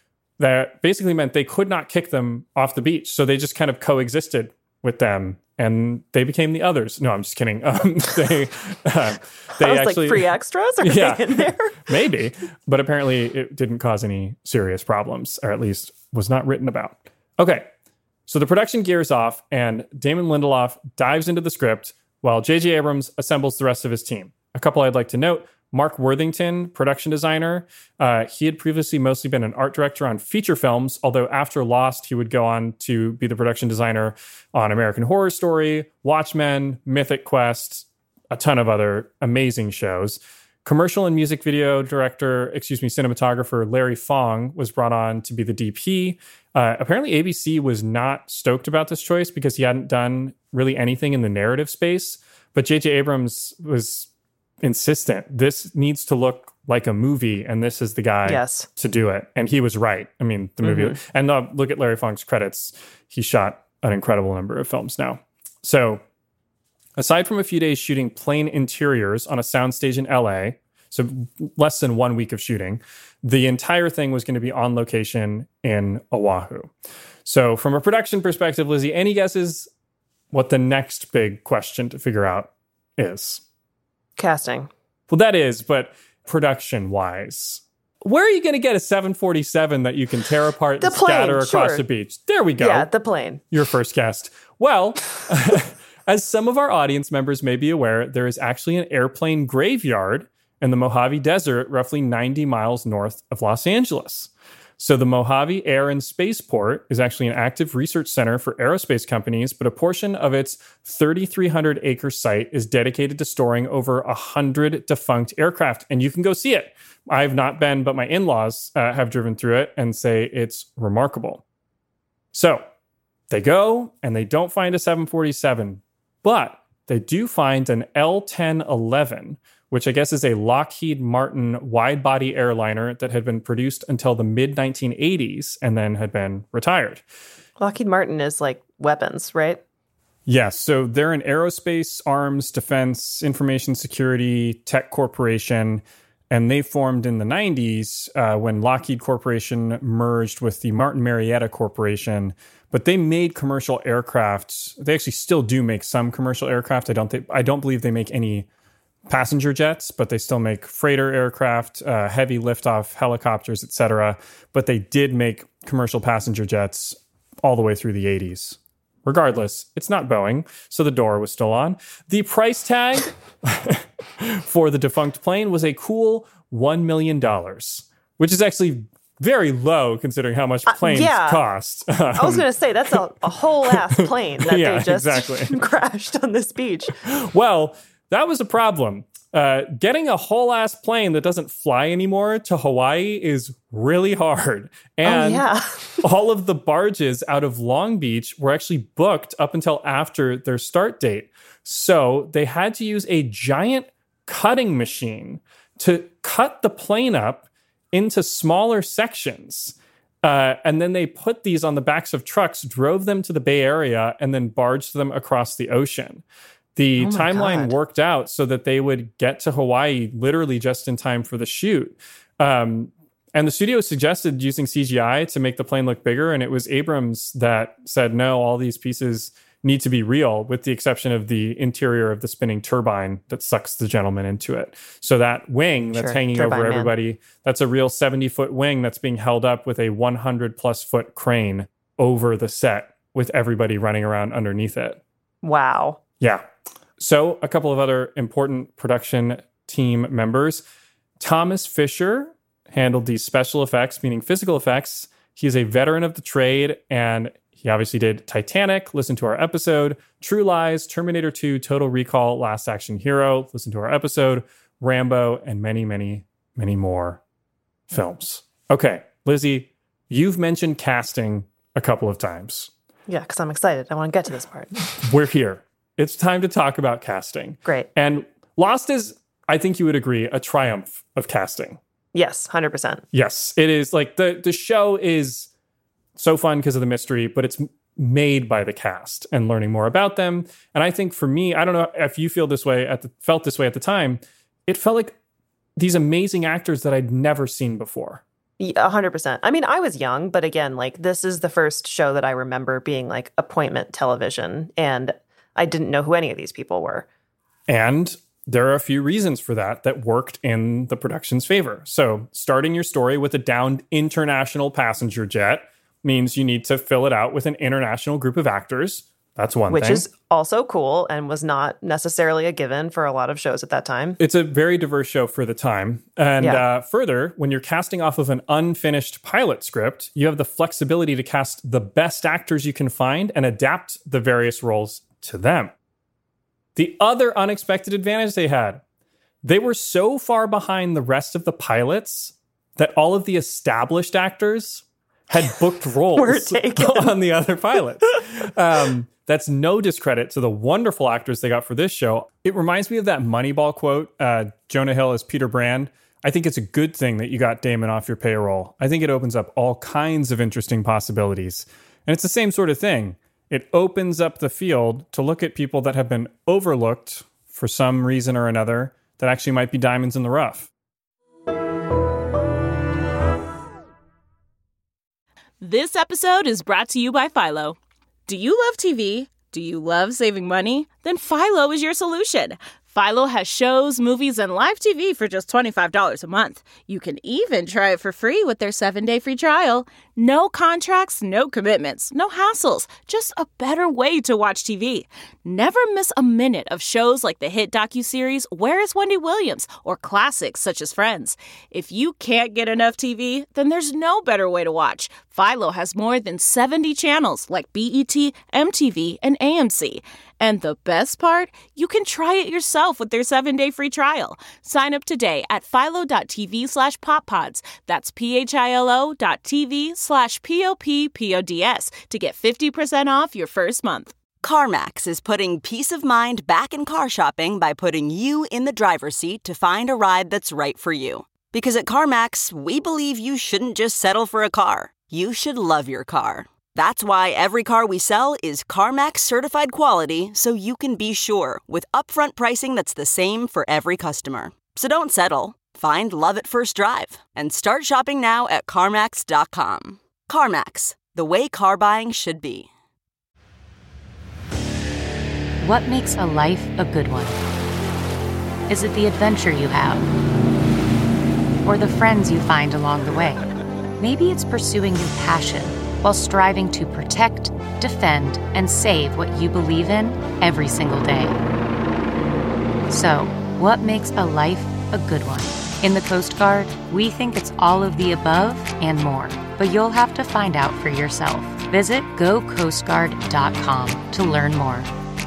that basically meant they could not kick them off the beach. So they just kind of coexisted with them, and they became the others. No, I'm just kidding. They actually, like free extras? Are they in there? Maybe. But apparently it didn't cause any serious problems, or at least was not written about. Okay, so the production gears off, and Damon Lindelof dives into the script while J.J. Abrams assembles the rest of his team. A couple I'd like to note: Mark Worthington, production designer. He had previously mostly been an art director on feature films, although after Lost, he would go on to be the production designer on American Horror Story, Watchmen, Mythic Quest, a ton of other amazing shows. Commercial and music video cinematographer Larry Fong was brought on to be the DP. Apparently ABC was not stoked about this choice because he hadn't done really anything in the narrative space, but J.J. Abrams was insistent. This needs to look like a movie, and this is the guy to do it. And he was right. I mean, the movie, and look at Larry Fong's credits. He shot an incredible number of films now. So aside from a few days shooting plain interiors on a soundstage in LA, so less than 1 week of shooting, the entire thing was going to be on location in Oahu. So from a production perspective, Lizzie, any guesses what the next big question to figure out is? Casting. Well, that is, but production-wise, where are you going to get a 747 that you can tear apart and scatter across the beach? There we go. Yeah, the plane. Your first guest. Well, as some of our audience members may be aware, there is actually an airplane graveyard in the Mojave Desert, roughly 90 miles north of Los Angeles. So the Mojave Air and Spaceport is actually an active research center for aerospace companies, but a portion of its 3,300-acre site is dedicated to storing over 100 defunct aircraft, and you can go see it. I've not been, but my in-laws have driven through it and say it's remarkable. So they go, and they don't find a 747, but they do find an L-1011, which I guess is a Lockheed Martin wide-body airliner that had been produced until the mid-1980s and then had been retired. Lockheed Martin is like weapons, right? Yes, so they're an aerospace, arms, defense, information security, tech corporation, and they formed in the 90s when Lockheed Corporation merged with the Martin Marietta Corporation. But they made commercial aircraft. They actually still do make some commercial aircraft. I don't believe they make any passenger jets, but they still make freighter aircraft, heavy liftoff helicopters, etc. But they did make commercial passenger jets all the way through the 80s. Regardless, it's not Boeing, so the door was still on. The price tag for the defunct plane was a cool $1 million, which is actually very low considering how much planes cost. I was going to say, that's a whole ass plane that they just crashed on this beach. Well, that was a problem. Getting a whole ass plane that doesn't fly anymore to Hawaii is really hard. And all of the barges out of Long Beach were actually booked up until after their start date. So they had to use a giant cutting machine to cut the plane up into smaller sections. And then they put these on the backs of trucks, drove them to the Bay Area, and then barged them across the ocean. The timeline worked out so that they would get to Hawaii literally just in time for the shoot. And the studio suggested using CGI to make the plane look bigger. And it was Abrams that said, no, all these pieces need to be real, with the exception of the interior of the spinning turbine that sucks the gentleman into it. So that wing that's hanging over everybody, that's a real 70-foot wing that's being held up with a 100-plus foot crane over the set with everybody running around underneath it. Wow. Yeah. So a couple of other important production team members. Thomas Fisher handled the special effects, meaning physical effects. He's a veteran of the trade, and he obviously did Titanic, listen to our episode, True Lies, Terminator 2, Total Recall, Last Action Hero, listen to our episode, Rambo, and many, many, many more films. Okay, Lizzie, you've mentioned casting a couple of times. Yeah, because I'm excited. I want to get to this part. We're here. It's time to talk about casting. Great. And Lost is, I think you would agree, a triumph of casting. Yes, 100%. Yes, it is. Like the show is so fun because of the mystery, but it's made by the cast and learning more about them. And I think for me, I don't know if you felt this way at the time, it felt like these amazing actors that I'd never seen before. 100%. I mean, I was young, but again, like this is the first show that I remember being like appointment television, and I didn't know who any of these people were. And there are a few reasons for that worked in the production's favor. So starting your story with a downed international passenger jet means you need to fill it out with an international group of actors. That's one thing. Which is also cool and was not necessarily a given for a lot of shows at that time. It's a very diverse show for the time. And further, when you're casting off of an unfinished pilot script, you have the flexibility to cast the best actors you can find and adapt the various roles to them. The other unexpected advantage they were so far behind the rest of the pilots that all of the established actors had booked roles on the other pilots. That's no discredit to the wonderful actors they got for this show. It reminds me of that Moneyball quote, Jonah Hill as Peter Brand. I think it's a good thing that you got Damon off your payroll. I think it opens up all kinds of interesting possibilities. And it's the same sort of thing. It opens up the field to look at people that have been overlooked for some reason or another that actually might be diamonds in the rough. This episode is brought to you by Philo. Do you love TV? Do you love saving money? Then Philo is your solution. Philo has shows, movies, and live TV for just $25 a month. You can even try it for free with their 7-day free trial. No contracts, no commitments, no hassles, just a better way to watch TV. Never miss a minute of shows like the hit docuseries Where is Wendy Williams or classics such as Friends. If you can't get enough TV, then there's no better way to watch. Philo has more than 70 channels like BET, MTV, and AMC. And the best part? You can try it yourself with their 7-day free trial. Sign up today at philo.tv/poppods. That's philo.tv/poppods to get 50% off your first month. CarMax is putting peace of mind back in car shopping by putting you in the driver's seat to find a ride that's right for you. Because at CarMax, we believe you shouldn't just settle for a car. You should love your car. That's why every car we sell is CarMax certified quality, so you can be sure with upfront pricing that's the same for every customer. So don't settle. Find love at first drive and start shopping now at CarMax.com. CarMax, the way car buying should be. What makes a life a good one? Is it the adventure you have? Or the friends you find along the way? Maybe it's pursuing your passion while striving to protect, defend, and save what you believe in every single day. So, what makes a life a good one? In the Coast Guard, we think it's all of the above and more, but you'll have to find out for yourself. Visit gocoastguard.com to learn more.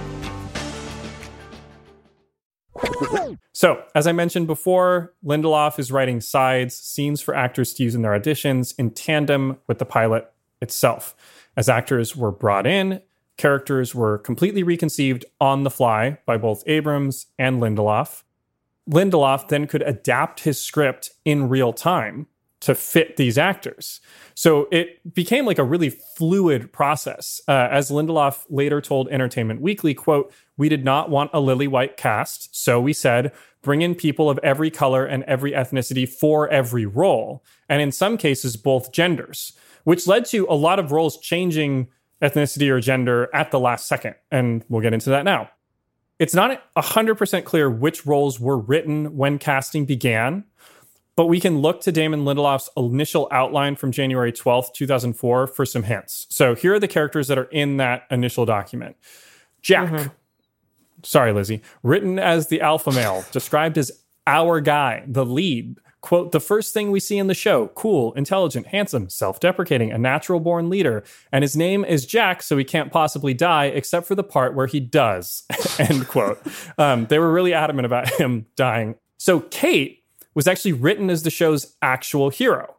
So, as I mentioned before, Lindelof is writing sides, scenes for actors to use in their auditions in tandem with the pilot itself. As actors were brought in, characters were completely reconceived on the fly by both Abrams and Lindelof. Lindelof then could adapt his script in real time to fit these actors. So it became like a really fluid process. As Lindelof later told Entertainment Weekly, quote, "We did not want a lily white cast, so we said, bring in people of every color and every ethnicity for every role, and in some cases, both genders," which led to a lot of roles changing ethnicity or gender at the last second. And we'll get into that now. It's not 100% clear which roles were written when casting began, but we can look to Damon Lindelof's initial outline from January 12th, 2004 for some hints. So here are the characters that are in that initial document. Jack, sorry, Lizzie, written as the alpha male, described as our guy, the lead. Quote, "The first thing we see in the show, cool, intelligent, handsome, self-deprecating, a natural-born leader. And his name is Jack, so he can't possibly die except for the part where he does." End quote. They were really adamant about him dying. So Kate was actually written as the show's actual hero.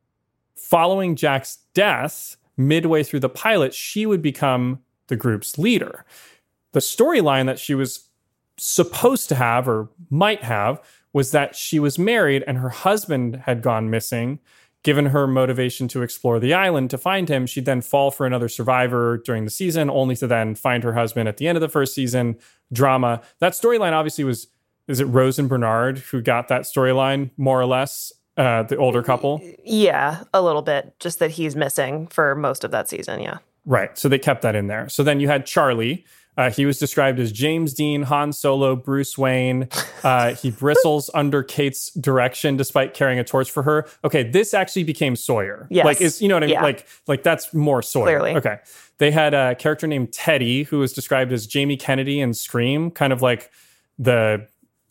Following Jack's death, midway through the pilot, she would become the group's leader. The storyline that she was supposed to have, or might have, was that she was married and her husband had gone missing. Given her motivation to explore the island to find him, she'd then fall for another survivor during the season, only to then find her husband at the end of the first season. Drama. That storyline obviously was, is it Rose and Bernard who got that storyline, more or less, the older couple? Yeah, a little bit. Just that he's missing for most of that season, yeah. Right, so they kept that in there. So then you had Charlie. He was described as James Dean, Han Solo, Bruce Wayne. He bristles under Kate's direction despite carrying a torch for her. Okay, this actually became Sawyer. Yes. Like, you know what I mean? Yeah. Like that's more Sawyer. Clearly. Okay. They had a character named Teddy who was described as Jamie Kennedy in Scream, kind of like the,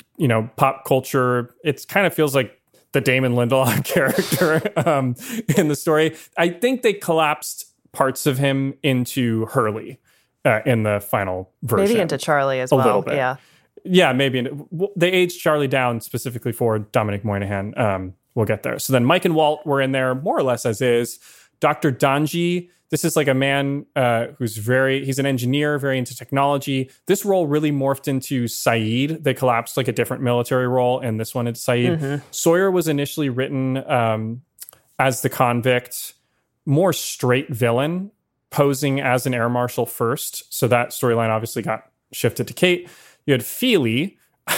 pop culture. It kind of feels like the Damon Lindelof character in the story. I think they collapsed parts of him into Hurley. In the final version. Maybe into Charlie as well. A little bit. Yeah. Yeah, maybe. They aged Charlie down specifically for Dominic Moynihan. We'll get there. So then Mike and Walt were in there more or less as is. Dr. Donji, this is like a man he's an engineer, very into technology. This role really morphed into Saeed. They collapsed like a different military role, and this one is Saeed. Mm-hmm. Sawyer was initially written as the convict, more straight villain, posing as an air marshal first. So that storyline obviously got shifted to Kate. You had Feely,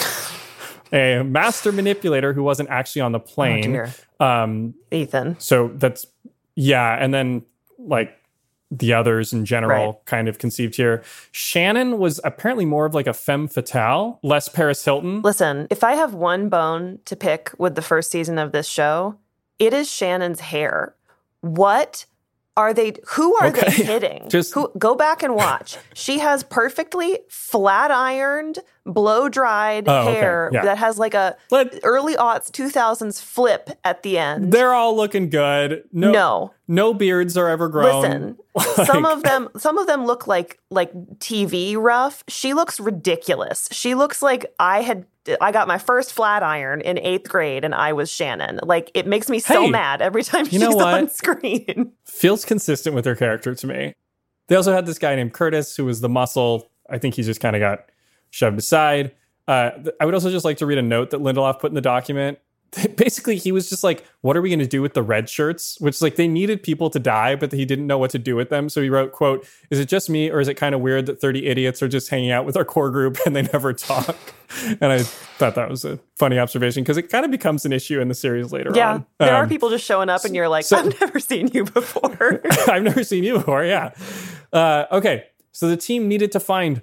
a master manipulator who wasn't actually on the plane. Oh, dear. Ethan. So that's, yeah. And then like the others in general kind of conceived here. Shannon was apparently more of like a femme fatale, less Paris Hilton. Listen, if I have one bone to pick with the first season of this show, it is Shannon's hair. What are they? Who are they hitting? Go back and watch. She has perfectly flat ironed, blow dried hair that has like a early aughts 2000s flip at the end. They're all looking good. No beards are ever grown. Listen, some of them look like TV rough. She looks ridiculous. She looks like I got my first flat iron in 8th grade and I was Shannon. Like, it makes me so mad every time she's on screen. Feels consistent with her character to me. They also had this guy named Curtis who was the muscle. I think he just kind of got shoved aside. I would also just like to read a note that Lindelof put in the document. Basically, he was just like, what are we going to do with the red shirts? Which, like, they needed people to die, but he didn't know what to do with them. So he wrote, quote, is it just me or is it kind of weird that 30 idiots are just hanging out with our core group and they never talk? And I thought that was a funny observation because it kind of becomes an issue in the series later on. Yeah, there are people just showing up and you're like, I've never seen you before. I've never seen you before, yeah. Okay, so the team needed to find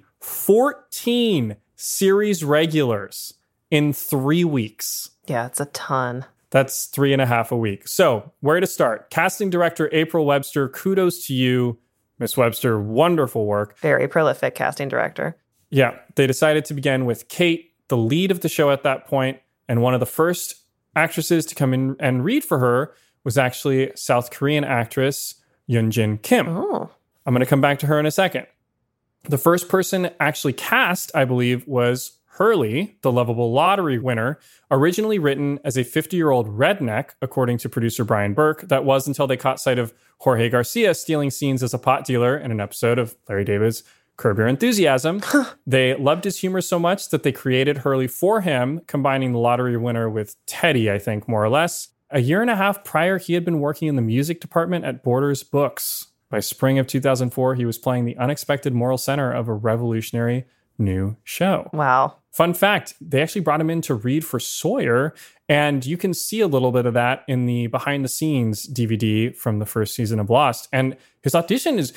14 series regulars in 3 weeks. Yeah, it's a ton. That's 3.5 a week. So where to start? Casting director April Webster, kudos to you, Miss Webster. Wonderful work. Very prolific casting director. Yeah, they decided to begin with Kate, the lead of the show at that point, and one of the first actresses to come in and read for her was actually South Korean actress Yoon-jin Kim. Oh. I'm going to come back to her in a second. The first person actually cast, I believe, was Hurley, the lovable lottery winner, originally written as a 50-year-old redneck, according to producer Brian Burke. That was until they caught sight of Jorge Garcia stealing scenes as a pot dealer in an episode of Larry David's Curb Your Enthusiasm. They loved his humor so much that they created Hurley for him, combining the lottery winner with Teddy, I think, more or less. A year and a half prior, he had been working in the music department at Borders Books. By spring of 2004, he was playing the unexpected moral center of a revolutionary new show. Wow. Fun fact, they actually brought him in to read for Sawyer, and you can see a little bit of that in the behind the scenes DVD from the first season of Lost. And his audition is,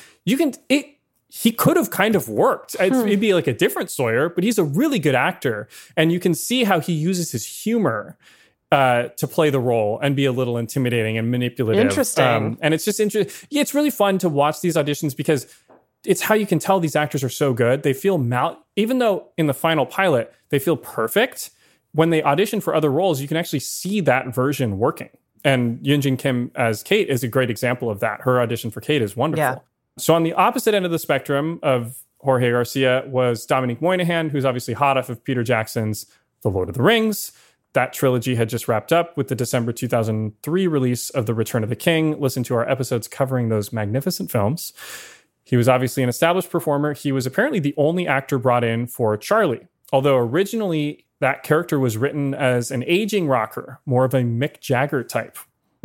he could have kind of worked. It'd be like a different Sawyer, but he's a really good actor. And you can see how he uses his humor to play the role and be a little intimidating and manipulative. Interesting. And it's just interesting. Yeah, it's really fun to watch these auditions because it's how you can tell these actors are so good. They feel even though in the final pilot, they feel perfect. When they audition for other roles, you can actually see that version working. And Yoon-jin Kim as Kate is a great example of that. Her audition for Kate is wonderful. Yeah. So on the opposite end of the spectrum of Jorge Garcia was Dominique Moynihan, who's obviously hot off of Peter Jackson's The Lord of the Rings. That trilogy had just wrapped up with the December 2003 release of The Return of the King. Listen to our episodes covering those magnificent films. He was obviously an established performer. He was apparently the only actor brought in for Charlie, although originally that character was written as an aging rocker, more of a Mick Jagger type.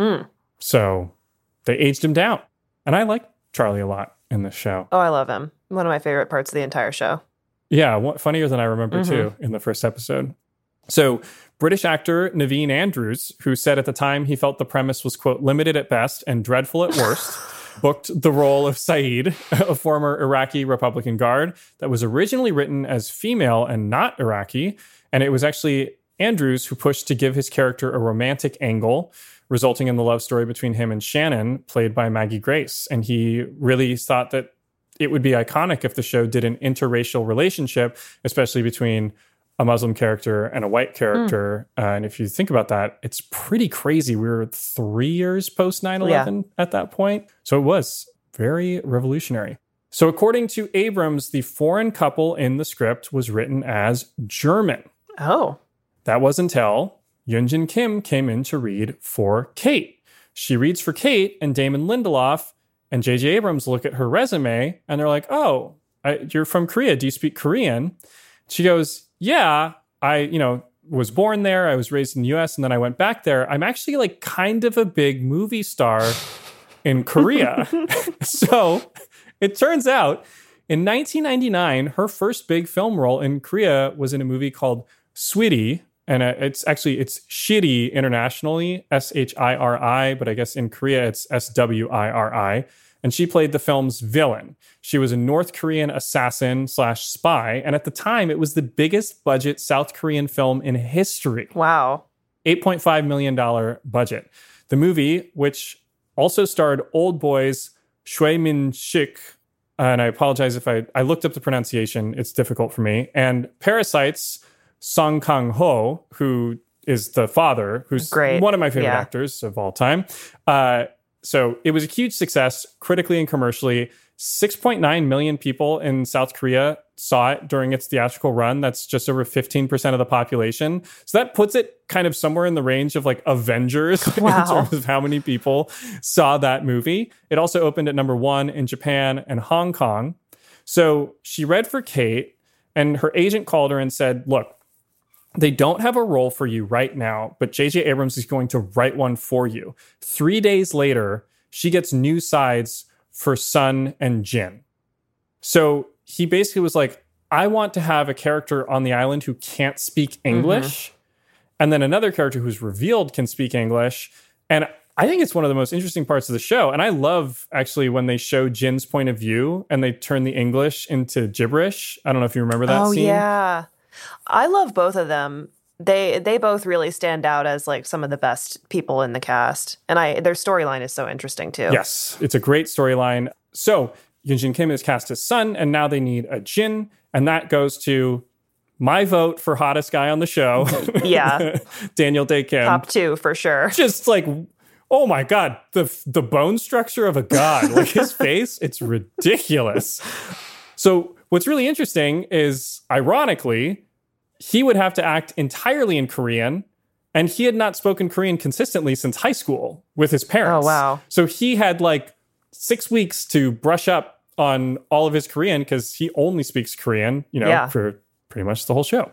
So they aged him down. And I like Charlie a lot in this show. Oh, I love him. One of my favorite parts of the entire show. Yeah, funnier than I remember too in the first episode. So British actor Naveen Andrews, who said at the time he felt the premise was, quote, limited at best and dreadful at worst, booked the role of Saeed, a former Iraqi Republican Guard that was originally written as female and not Iraqi. And it was actually Andrews who pushed to give his character a romantic angle, resulting in the love story between him and Shannon, played by Maggie Grace. And he really thought that it would be iconic if the show did an interracial relationship, especially between a Muslim character and a white character. And if you think about that, it's pretty crazy. We were 3 years post 9/11 at that point. So it was very revolutionary. So according to Abrams, the foreign couple in the script was written as German. Oh. That was until Yoon-jin Kim came in to read for Kate. She reads for Kate, and Damon Lindelof and J.J. Abrams look at her resume, and they're like, oh, you're from Korea. Do you speak Korean? She goes, yeah, I was born there. I was raised in the U.S., and then I went back there. I'm actually like kind of a big movie star in Korea. So it turns out in 1999, her first big film role in Korea was in a movie called Sweetie. And it's Shiri internationally, SHIRI, but I guess in Korea it's SWIRI. And she played the film's villain. She was a North Korean assassin/spy. And at the time, it was the biggest budget South Korean film in history. Wow. $8.5 million budget. The movie, which also starred Old Boy's Choi Min-sik, and I apologize if I looked up the pronunciation. It's difficult for me. And Parasite's Song Kang-ho, who is the father, who's great. One of my favorite actors of all time. So it was a huge success, critically and commercially. 6.9 million people in South Korea saw it during its theatrical run. That's just over 15% of the population. So that puts it kind of somewhere in the range of like Avengers in terms of how many people saw that movie. It also opened at number 1 in Japan and Hong Kong. So she read for Kate, and her agent called her and said, look, they don't have a role for you right now, but J.J. Abrams is going to write one for you. 3 days later, she gets new sides for Sun and Jin. So he basically was like, I want to have a character on the island who can't speak English, and then another character who's revealed can speak English. And I think it's one of the most interesting parts of the show. And I love, actually, when they show Jin's point of view and they turn the English into gibberish. I don't know if you remember that scene. Oh, yeah. I love both of them. They both really stand out as like some of the best people in the cast. And their storyline is so interesting too. Yes, it's a great storyline. So Yoon-jin Kim is cast as Sun, and now they need a Jin. And that goes to my vote for hottest guy on the show. Yeah. Daniel Dae Kim. Top 2 for sure. Just like, oh my God, the bone structure of a god. Like his face, it's ridiculous. So what's really interesting is, ironically, he would have to act entirely in Korean, and he had not spoken Korean consistently since high school with his parents. Oh, wow. So he had like 6 weeks to brush up on all of his Korean because he only speaks Korean, for pretty much the whole show.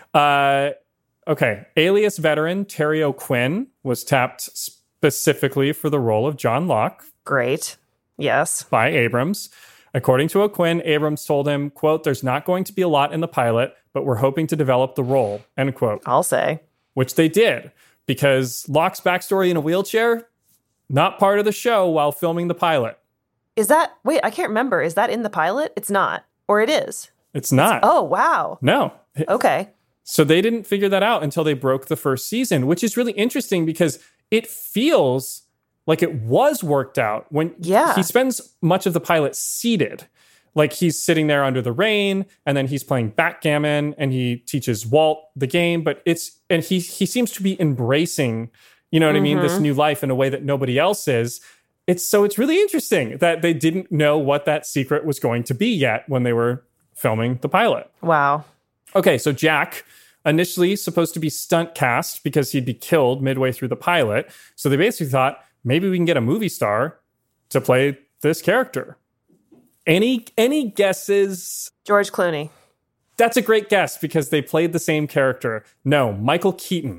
Okay. Alias veteran Terry O'Quinn was tapped specifically for the role of John Locke. Great. Yes. By Abrams. According to O'Quinn, Abrams told him, quote, there's not going to be a lot in the pilot, but we're hoping to develop the role, end quote. I'll say. Which they did, because Locke's backstory in a wheelchair, not part of the show while filming the pilot. Wait, I can't remember. Is that in the pilot? It's not. Or it is? It's not. Oh, wow. No. Okay. So they didn't figure that out until they broke the first season, which is really interesting because it feels like it was worked out when he spends much of the pilot seated. Like he's sitting there under the rain, and then he's playing backgammon, and he teaches Walt the game, but he seems to be embracing, you know what I mean, this new life in a way that nobody else is. It's really interesting that they didn't know what that secret was going to be yet when they were filming the pilot. Wow. Okay, so Jack, initially supposed to be stunt cast because he'd be killed midway through the pilot. So they basically thought, maybe we can get a movie star to play this character. Any guesses? George Clooney. That's a great guess because they played the same character. No, Michael Keaton.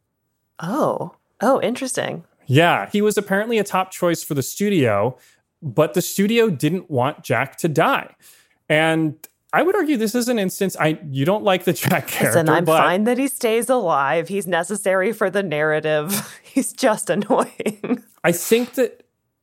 Oh, interesting. Yeah, he was apparently a top choice for the studio, but the studio didn't want Jack to die. And I would argue this is an instance, you don't like the Jack character. Listen, I'm fine that he stays alive. He's necessary for the narrative. He's just annoying. I think that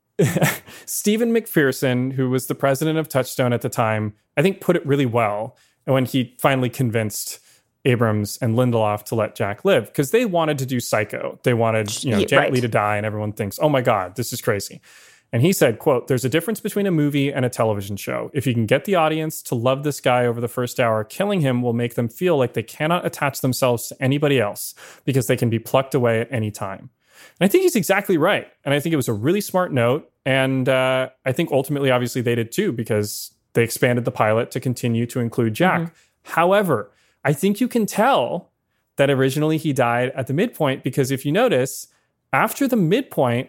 Stephen McPherson, who was the president of Touchstone at the time, I think put it really well when he finally convinced Abrams and Lindelof to let Jack live, because they wanted to do Psycho. They wanted, Janet Leigh to die, and everyone thinks, oh my God, this is crazy. And he said, quote, there's a difference between a movie and a television show. If you can get the audience to love this guy over the first hour, killing him will make them feel like they cannot attach themselves to anybody else because they can be plucked away at any time. And I think he's exactly right. And I think it was a really smart note. And I think ultimately, obviously, they did too, because they expanded the pilot to continue to include Jack. However, I think you can tell that originally he died at the midpoint, because if you notice, after the midpoint,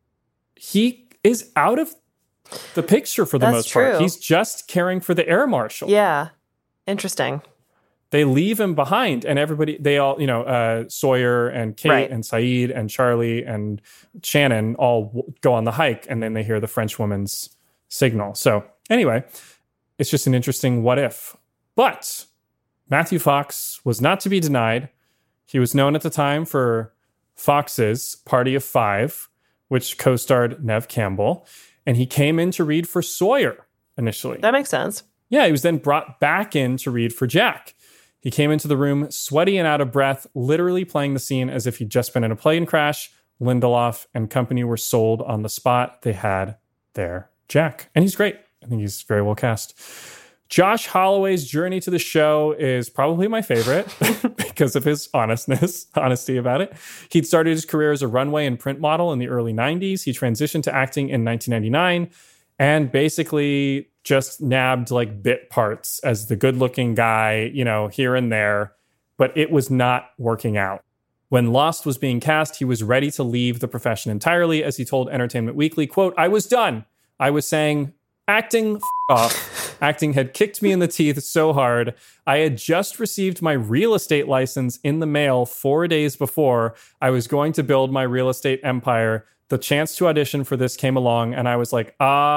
he is out of the picture for the most part. He's just caring for the air marshal. Yeah. Interesting. They leave him behind, and everybody, they all, Sawyer and Kate and Saeed and Charlie and Shannon all go on the hike, and then they hear the French woman's signal. So anyway, it's just an interesting what if. But Matthew Fox was not to be denied. He was known at the time for Fox's Party of Five, which co-starred Neve Campbell. And he came in to read for Sawyer initially. That makes sense. Yeah, he was then brought back in to read for Jack. He came into the room sweaty and out of breath, literally playing the scene as if he'd just been in a plane crash. Lindelof and company were sold on the spot. They had their Jack. And he's great. I think he's very well cast. Josh Holloway's journey to the show is probably my favorite because of his honesty about it. He'd started his career as a runway and print model in the early 90s. He transitioned to acting in 1999 and basically just nabbed like bit parts as the good-looking guy, here and there, but it was not working out. When Lost was being cast, he was ready to leave the profession entirely. As he told Entertainment Weekly, quote, "I was done. I was saying, acting, off. Acting had kicked me in the teeth so hard. I had just received my real estate license in the mail 4 days before. I was going to build my real estate empire. The chance to audition for this came along, and I was like,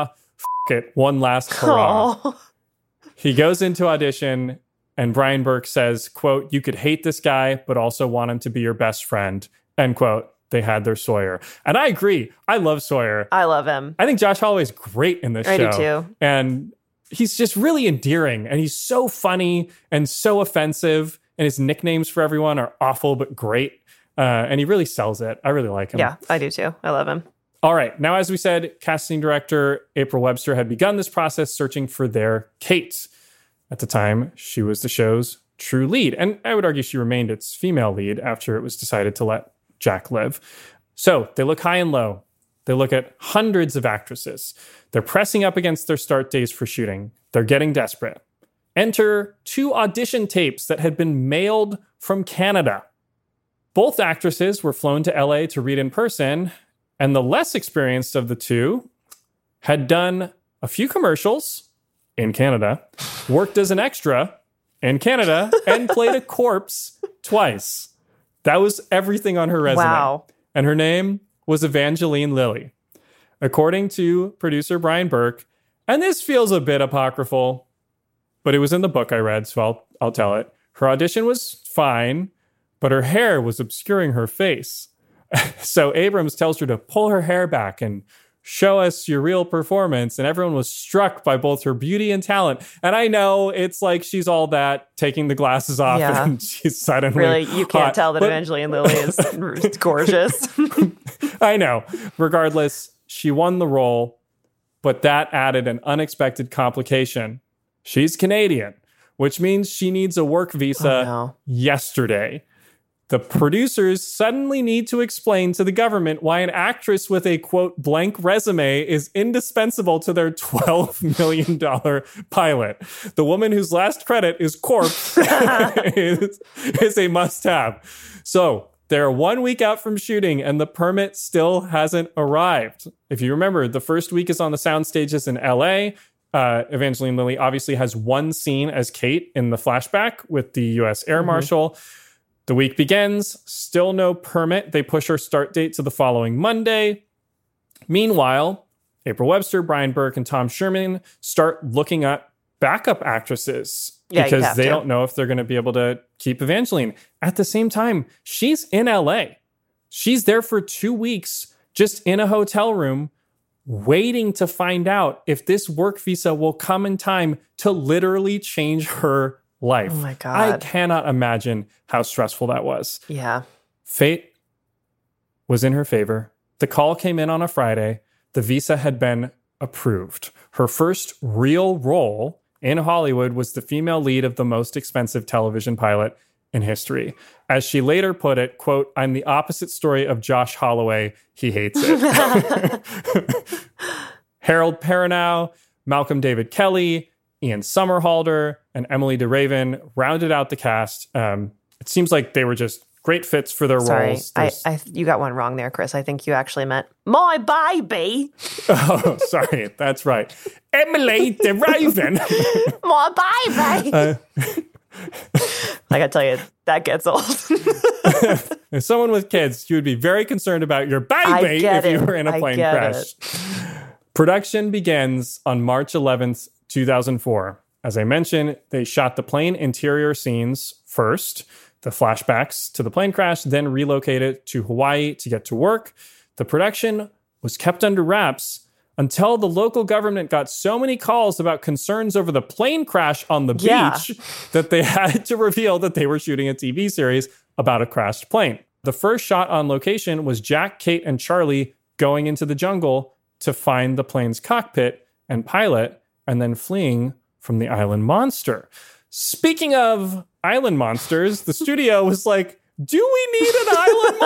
it. One last hurrah." Aww. He goes into audition, and Brian Burke says, quote, "You could hate this guy, but also want him to be your best friend," end quote. They had their Sawyer. And I agree. I love Sawyer. I love him. I think Josh Holloway's great in this show. I do too. And he's just really endearing. And he's so funny and so offensive. And his nicknames for everyone are awful, but great. And he really sells it. I really like him. Yeah, I do too. I love him. All right. Now, as we said, casting director April Webster had begun this process searching for their Kate. At the time, she was the show's true lead. And I would argue she remained its female lead after it was decided to let Jack live. So they look high and low. They look at hundreds of actresses. They're pressing up against their start days for shooting. They're getting desperate. Enter 2 audition tapes that had been mailed from Canada. Both actresses were flown to LA to read in person, and the less experienced of the two had done a few commercials in Canada, worked as an extra in Canada, and played a corpse twice. That was everything on her resume. Wow. And her name was Evangeline Lilly. According to producer Brian Burke, and this feels a bit apocryphal, but it was in the book I read, so I'll tell it. Her audition was fine, but her hair was obscuring her face. So Abrams tells her to pull her hair back and show us your real performance. And everyone was struck by both her beauty and talent. And I know it's like she's all that, taking the glasses off, and she's suddenly really, you can't hot. tell that Evangeline Lilly is gorgeous. I know. Regardless, she won the role, but that added an unexpected complication. She's Canadian, which means she needs a work visa yesterday. The producers suddenly need to explain to the government why an actress with a, quote, blank resume is indispensable to their $12 million pilot. The woman whose last credit is corpse is a must-have. So they're 1 week out from shooting, and the permit still hasn't arrived. If you remember, the first week is on the sound stages in LA. Evangeline Lilly obviously has one scene as Kate in the flashback with the U.S. Air Marshal. The week begins, still no permit. They push her start date to the following Monday. Meanwhile, April Webster, Brian Burke, and Tom Sherman start looking at backup actresses because they don't know if they're going to be able to keep Evangeline. At the same time, she's in LA. She's there for 2 weeks, just in a hotel room, waiting to find out if this work visa will come in time to literally change her life. Oh my God. I cannot imagine how stressful that was. Yeah. Fate was in her favor. The call came in on a Friday. The visa had been approved. Her first real role in Hollywood was the female lead of the most expensive television pilot in history. As she later put it, quote, "I'm the opposite story of Josh Holloway. He hates it." Harold Perrineau, Malcolm David Kelly, Ian Somerhalder, and Emily DeRaven rounded out the cast. It seems like they were just great fits for their roles. You got one wrong there, Chris. I think you actually meant my baby. Oh, sorry. That's right. Emily DeRaven. My baby. I gotta tell you, that gets old. As someone with kids, you would be very concerned about your baby if you were in a plane crash. Production begins on March 11th, 2004. As I mentioned, they shot the plane interior scenes first. the flashbacks to the plane crash, then relocated to Hawaii to get to work. The production was kept under wraps until the local government got so many calls about concerns over the plane crash on the beach that they had to reveal that they were shooting a TV series about a crashed plane. The first shot on location was Jack, Kate, and Charlie going into the jungle to find the plane's cockpit and pilot, and then fleeing from the island monster. Speaking of island monsters, the studio was like, do we need an island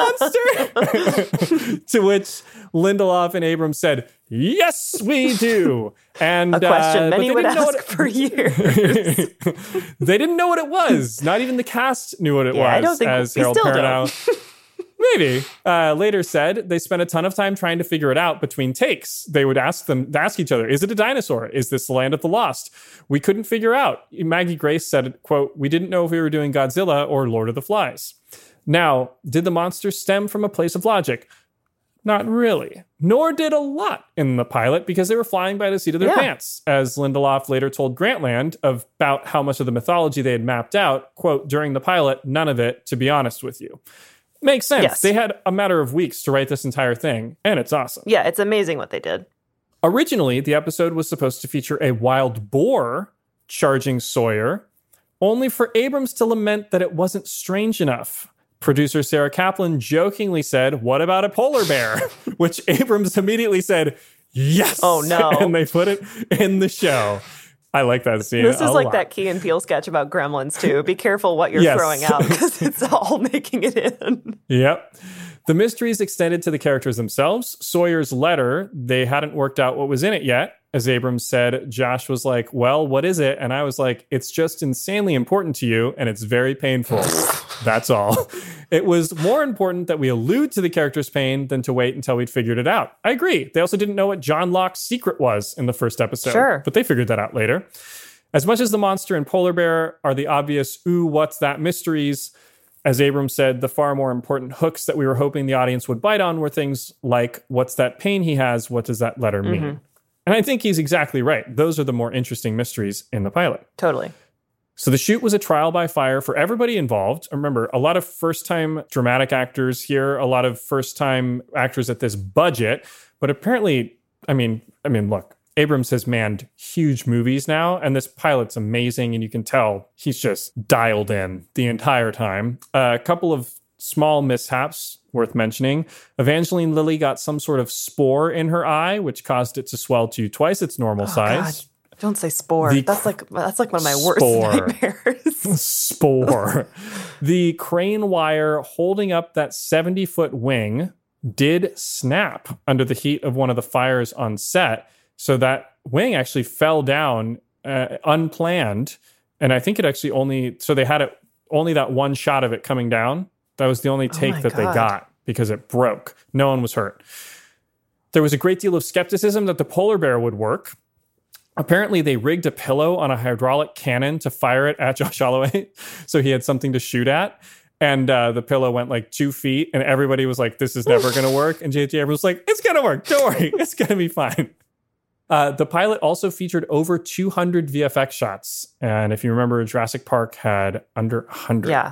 monster? To which Lindelof and Abrams said, yes, we do. And a question many would ask for years. They didn't know what it was. Not even the cast knew what it was. I don't think as we Harold still Perrineau don't. maybe later said they spent a ton of time trying to figure it out between takes. They would ask each other, is it a dinosaur? Is this the Land of the Lost? We couldn't figure out. Maggie Grace said, quote, we didn't know if we were doing Godzilla or Lord of the Flies. Now, did the monster stem from a place of logic? Not really. Nor did a lot in the pilot, because they were flying by the seat of their pants. As Lindelof later told Grantland about how much of the mythology they had mapped out, quote, during the pilot, none of it, to be honest with you. Makes sense. Yes. They had a matter of weeks to write this entire thing, and it's awesome. Yeah, it's amazing what they did. Originally, the episode was supposed to feature a wild boar charging Sawyer, only for Abrams to lament that it wasn't strange enough. Producer Sarah Kaplan jokingly said, what about a polar bear? Which Abrams immediately said, yes. Oh, no. And they put it in the show. I like that scene. This is like that Key and Peele sketch about Gremlins, too. Be careful what you're throwing out, because it's all making it in. Yep. The mysteries extended to the characters themselves. Sawyer's letter, they hadn't worked out what was in it yet. As Abrams said, Josh was like, well, what is it? And I was like, it's just insanely important to you, and it's very painful. That's all. It was more important that we allude to the character's pain than to wait until we'd figured it out. I agree. They also didn't know what John Locke's secret was in the first episode. Sure. But they figured that out later. As much as the monster and polar bear are the obvious, ooh, what's that mysteries, as Abrams said, the far more important hooks that we were hoping the audience would bite on were things like, what's that pain he has? What does that letter mean? Mm-hmm. And I think he's exactly right. Those are the more interesting mysteries in the pilot. Totally. So the shoot was a trial by fire for everybody involved. Remember, a lot of first-time dramatic actors here, a lot of first-time actors at this budget. But apparently, I mean, look, Abrams has manned huge movies now, and this pilot's amazing, and you can tell he's just dialed in the entire time. A couple of small mishaps worth mentioning. Evangeline Lilly got some sort of spore in her eye, which caused it to swell to twice its normal size. God. Don't say spore. That's like one of my worst nightmares. Spore. The crane wire holding up that 70-foot wing did snap under the heat of one of the fires on set. So that wing actually fell down unplanned. And I think it actually they had only that one shot of it coming down. That was the only take that they got because it broke. No one was hurt. There was a great deal of skepticism that the polar bear would work. Apparently, they rigged a pillow on a hydraulic cannon to fire it at Josh Holloway, so he had something to shoot at. And the pillow went like 2 feet, and everybody was like, this is never going to work. And J.J. Abrams was like, it's going to work. Don't worry. It's going to be fine. The pilot also featured over 200 VFX shots. And if you remember, Jurassic Park had under 100. Yeah.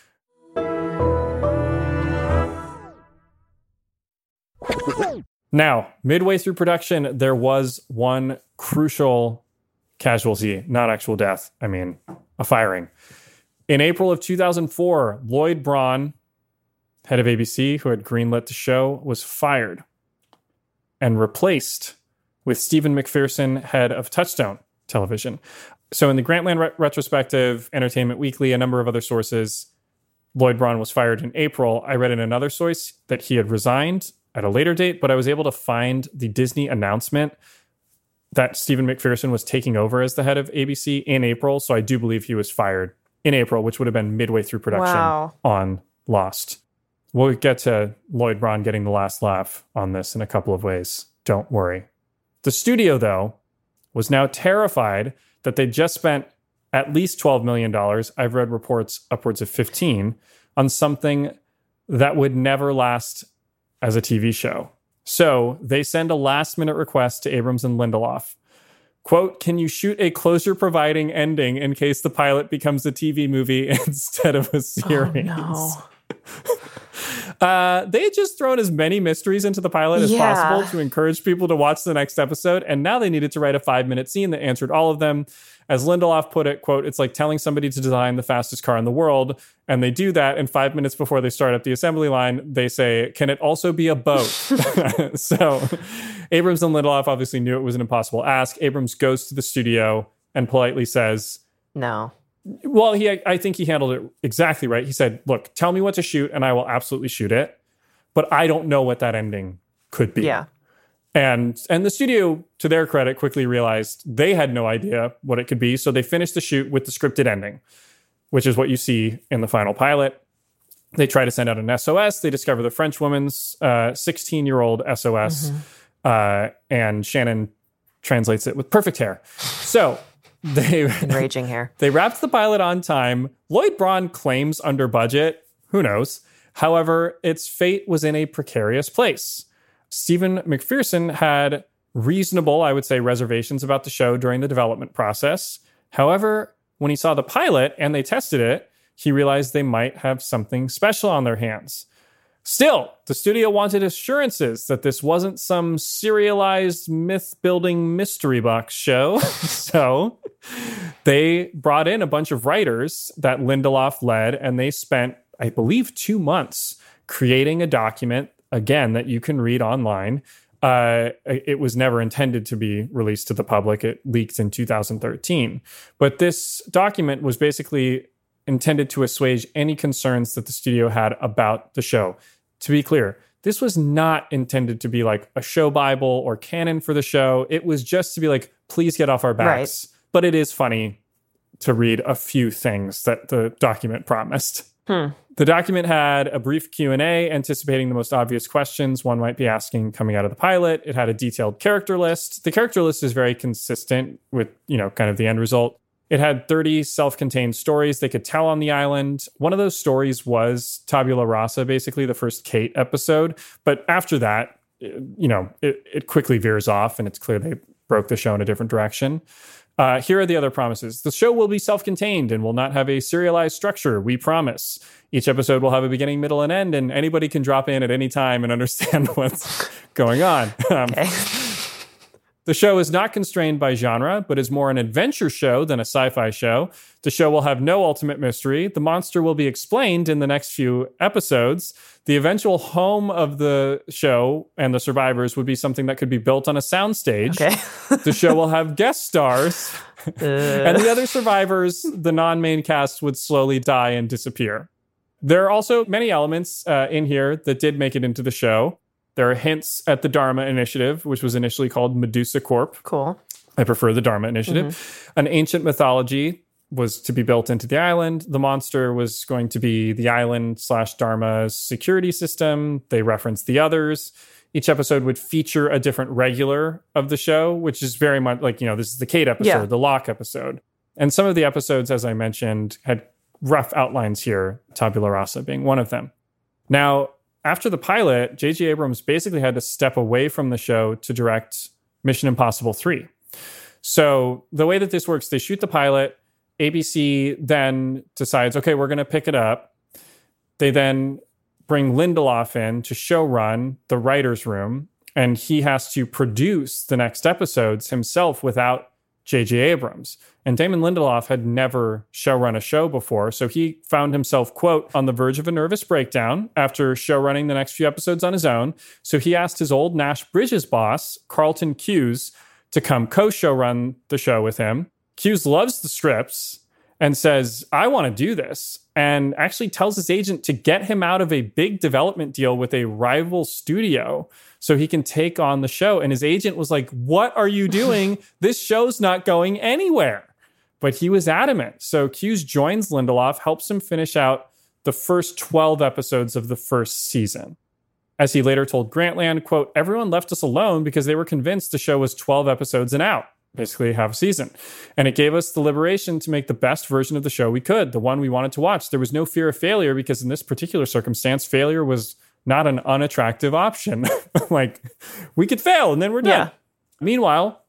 Now, midway through production, there was one crucial casualty, not actual death. I mean, a firing. In April of 2004, Lloyd Braun, head of ABC, who had greenlit the show, was fired and replaced with Stephen McPherson, head of Touchstone Television. So in the Grantland retrospective, Entertainment Weekly, a number of other sources, Lloyd Braun was fired in April. I read in another source that he had resigned at a later date, but I was able to find the Disney announcement that Stephen McPherson was taking over as the head of ABC in April. So I do believe he was fired in April, which would have been midway through production on Lost. We'll get to Lloyd Braun getting the last laugh on this in a couple of ways. Don't worry. The studio, though, was now terrified that they'd just spent at least $12 million, I've read reports upwards of 15, on something that would never last as a TV show. So they send a last-minute request to Abrams and Lindelof. quote, can you shoot a closure-providing ending in case the pilot becomes a TV movie instead of a series? Oh, no. They had just thrown as many mysteries into the pilot as possible to encourage people to watch the next episode, and now they needed to write a 5-minute scene that answered all of them. As Lindelof put it, quote, it's like telling somebody to design the fastest car in the world, and they do that, and 5 minutes before they start up the assembly line, they say, can it also be a boat? So Abrams and Lindelof obviously knew it was an impossible ask. Abrams goes to the studio and politely says, no. Well, I think he handled it exactly right. He said, look, tell me what to shoot and I will absolutely shoot it. But I don't know what that ending could be. Yeah. And the studio, to their credit, quickly realized they had no idea what it could be. So they finished the shoot with the scripted ending, which is what you see in the final pilot. They try to send out an SOS. They discover the French woman's 16-year-old SOS. And Shannon translates it with perfect hair. So... Enraging hair. They wrapped the pilot on time. Lloyd Braun claims under budget. Who knows? However, its fate was in a precarious place. Stephen McPherson had reasonable, I would say, reservations about the show during the development process. However, when he saw the pilot and they tested it, he realized they might have something special on their hands. Still, the studio wanted assurances that this wasn't some serialized myth-building mystery box show. So they brought in a bunch of writers that Lindelof led, and they spent, I believe, 2 months creating a document, again, that you can read online. It was never intended to be released to the public. It leaked in 2013. But this document was basically intended to assuage any concerns that the studio had about the show. To be clear, this was not intended to be like a show Bible or canon for the show. It was just to be like, please get off our backs. Right. But it is funny to read a few things that the document promised. The document had a brief Q&A anticipating the most obvious questions one might be asking coming out of the pilot. It had a detailed character list. The character list is very consistent with, kind of the end result. It had 30 self-contained stories they could tell on the island. One of those stories was Tabula Rasa, basically the first Kate episode. But after that, it quickly veers off, and it's clear they broke the show in a different direction. Here are the other promises. The show will be self-contained and will not have a serialized structure, we promise. Each episode will have a beginning, middle, and end, and anybody can drop in at any time and understand what's going on. Okay. The show is not constrained by genre, but is more an adventure show than a sci-fi show. The show will have no ultimate mystery. The monster will be explained in the next few episodes. The eventual home of the show and the survivors would be something that could be built on a soundstage. Okay. The show will have guest stars. And the other survivors, the non-main cast, would slowly die and disappear. There are also many elements in here that did make it into the show. There are hints at the Dharma Initiative, which was initially called Medusa Corp. Cool. I prefer the Dharma Initiative. An ancient mythology was to be built into the island. The monster was going to be the island/Dharma's security system. They referenced the others. Each episode would feature a different regular of the show, which is very much like, this is the Kate episode, the Locke episode. And some of the episodes, as I mentioned, had rough outlines here, Tabula Rasa being one of them. Now, after the pilot, J.J. Abrams basically had to step away from the show to direct Mission Impossible 3. So the way that this works, they shoot the pilot. ABC then decides, okay, we're going to pick it up. They then bring Lindelof in to showrun the writer's room, and he has to produce the next episodes himself without J.J. Abrams. And Damon Lindelof had never showrun a show before, so he found himself, quote, on the verge of a nervous breakdown after showrunning the next few episodes on his own. So he asked his old Nash Bridges boss, Carlton Cuse, to come co-showrun the show with him. Cuse loves the scripts and says, I want to do this, and actually tells his agent to get him out of a big development deal with a rival studio so he can take on the show. And his agent was like, what are you doing? This show's not going anywhere. But he was adamant. So Cuse joins Lindelof, helps him finish out the first 12 episodes of the first season. As he later told Grantland, quote, everyone left us alone because they were convinced the show was 12 episodes and out, basically half a season. And it gave us the liberation to make the best version of the show we could, the one we wanted to watch. There was no fear of failure because in this particular circumstance, failure was not an unattractive option. Like, we could fail and then we're done. Yeah. Meanwhile,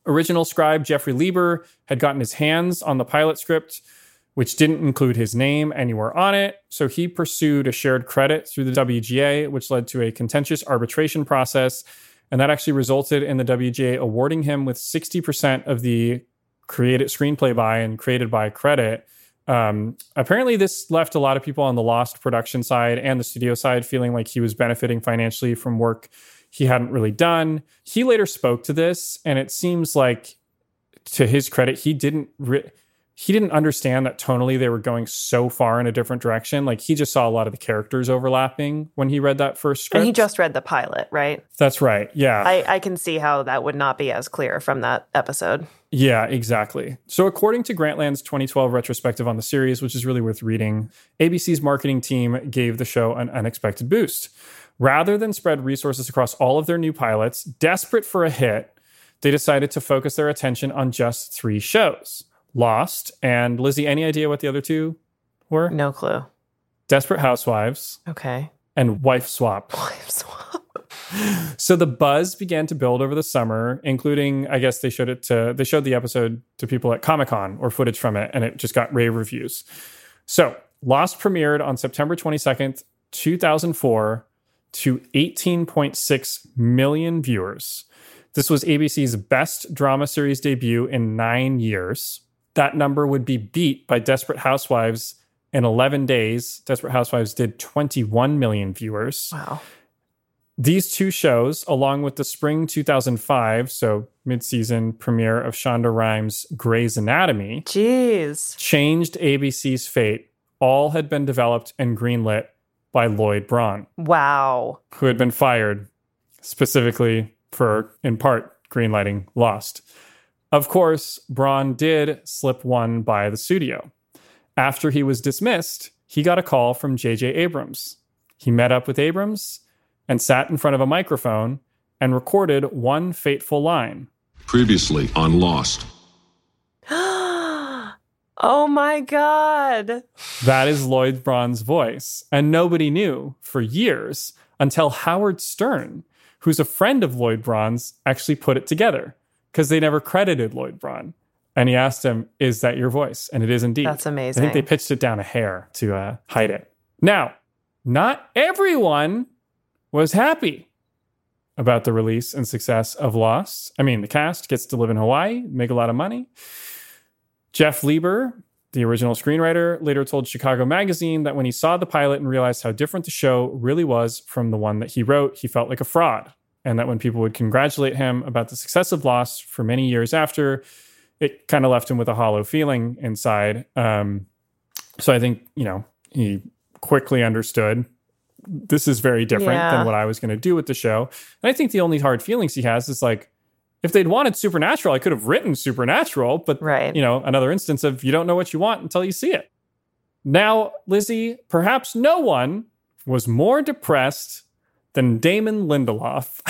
Original scribe Jeffrey Lieber had gotten his hands on the pilot script, which didn't include his name anywhere on it. So he pursued a shared credit through the WGA, which led to a contentious arbitration process. And that actually resulted in the WGA awarding him with 60% of the created screenplay by and created by credit. Apparently, this left a lot of people on the Lost production side and the studio side feeling like he was benefiting financially from work he hadn't really done. He later spoke to this, and it seems like, to his credit, he didn't understand that tonally they were going so far in a different direction. Like, he just saw a lot of the characters overlapping when he read that first script. And he just read the pilot, right? That's right, yeah. I can see how that would not be as clear from that episode. Yeah, exactly. So according to Grantland's 2012 retrospective on the series, which is really worth reading, ABC's marketing team gave the show an unexpected boost. Rather than spread resources across all of their new pilots, desperate for a hit, they decided to focus their attention on just 3 shows. Lost, and Lizzie, any idea what the other 2 were? No clue. Desperate Housewives. Okay. And Wife Swap. Wife Swap. So the buzz began to build over the summer, including, I guess they showed the episode to people at Comic-Con, or footage from it, and it just got rave reviews. So Lost premiered on September 22nd, 2004, to 18.6 million viewers. This was ABC's best drama series debut in 9 years. That number would be beat by Desperate Housewives in 11 days. Desperate Housewives did 21 million viewers. Wow. These 2 shows, along with the spring 2005, so mid-season premiere of Shonda Rhimes' Grey's Anatomy, changed ABC's fate. All had been developed and greenlit by Lloyd Braun. Wow. Who had been fired specifically for, in part, greenlighting Lost. Of course, Braun did slip one by the studio. After he was dismissed, he got a call from J.J. Abrams. He met up with Abrams and sat in front of a microphone and recorded one fateful line. Previously on Lost. Oh my God. That is Lloyd Braun's voice. And nobody knew for years until Howard Stern, who's a friend of Lloyd Braun's, actually put it together because they never credited Lloyd Braun. And he asked him, "Is that your voice?" And it is indeed. That's amazing. I think they pitched it down a hair to hide it. Now, not everyone was happy about the release and success of Lost. I mean, the cast gets to live in Hawaii, make a lot of money. Jeff Lieber, the original screenwriter, later told Chicago Magazine that when he saw the pilot and realized how different the show really was from the one that he wrote, he felt like a fraud. And that when people would congratulate him about the success of Lost for many years after, it kind of left him with a hollow feeling inside. So I think, he quickly understood this is very different than what I was going to do with the show. And I think the only hard feelings he has is like, if they'd wanted Supernatural, I could have written Supernatural, but, another instance of you don't know what you want until you see it. Now, Lizzie, perhaps no one was more depressed than Damon Lindelof.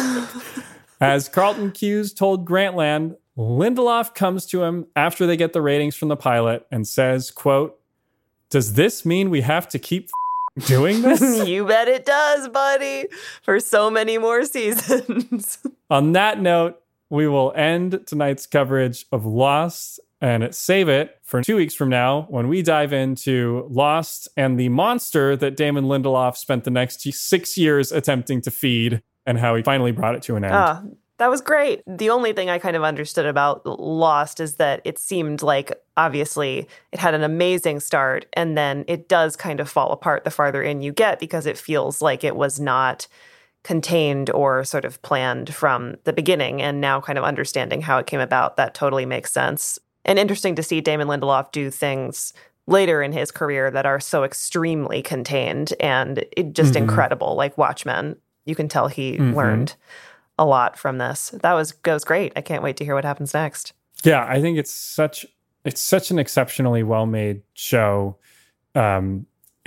As Carlton Cuse told Grantland, Lindelof comes to him after they get the ratings from the pilot and says, quote, "Does this mean we have to keep doing this?" You bet it does, buddy. For so many more seasons. On that note, we will end tonight's coverage of Lost and save it for 2 weeks from now when we dive into Lost and the monster that Damon Lindelof spent the next 6 years attempting to feed and how he finally brought it to an end. That was great. The only thing I kind of understood about Lost is that it seemed like, obviously, it had an amazing start, and then it does kind of fall apart the farther in you get because it feels like it was not contained or sort of planned from the beginning. And now kind of understanding how it came about, that totally makes sense. And interesting to see Damon Lindelof do things later in his career that are so extremely contained and just incredible, like Watchmen. You can tell he learned a lot from this. Goes great. I can't wait to hear what happens next. Yeah, I think it's such an exceptionally well-made show. And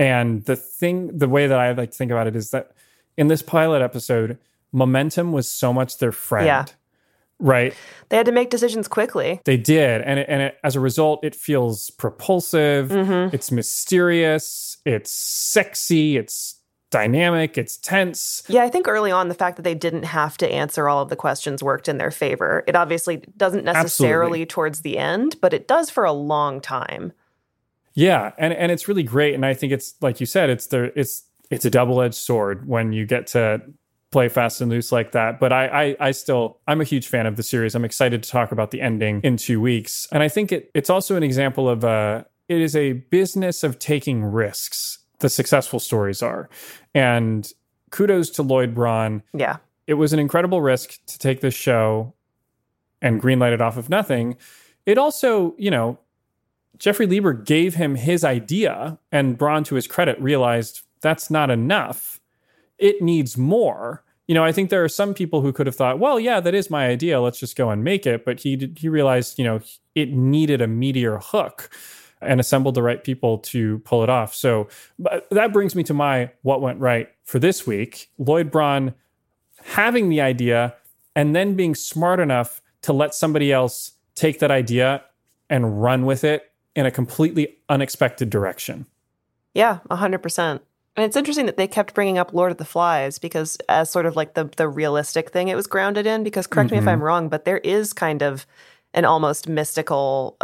the way that I like to think about it is that in this pilot episode, momentum was so much their friend. Yeah. Right? They had to make decisions quickly. They did. And as a result, it feels propulsive. It's mysterious. It's sexy. It's dynamic, it's tense. Yeah, I think early on, the fact that they didn't have to answer all of the questions worked in their favor. It obviously doesn't necessarily towards the end, but it does for a long time. Yeah, and it's really great. And I think it's, like you said, it's a double-edged sword when you get to play fast and loose like that. But I'm a huge fan of the series. I'm excited to talk about the ending in 2 weeks. And I think it's also an example of it is a business of taking risks. The successful stories are. And kudos to Lloyd Braun. Yeah. It was an incredible risk to take this show and greenlight it off of nothing. It also, Jeffrey Lieber gave him his idea, and Braun, to his credit, realized that's not enough. It needs more. I think there are some people who could have thought, well, yeah, that is my idea. Let's just go and make it. But he realized, it needed a meteor hook, and assembled the right people to pull it off. So that brings me to my what went right for this week. Lloyd Braun having the idea and then being smart enough to let somebody else take that idea and run with it in a completely unexpected direction. Yeah, 100%. And it's interesting that they kept bringing up Lord of the Flies because as sort of like the realistic thing it was grounded in, because correct me if I'm wrong, but there is kind of an almost mystical,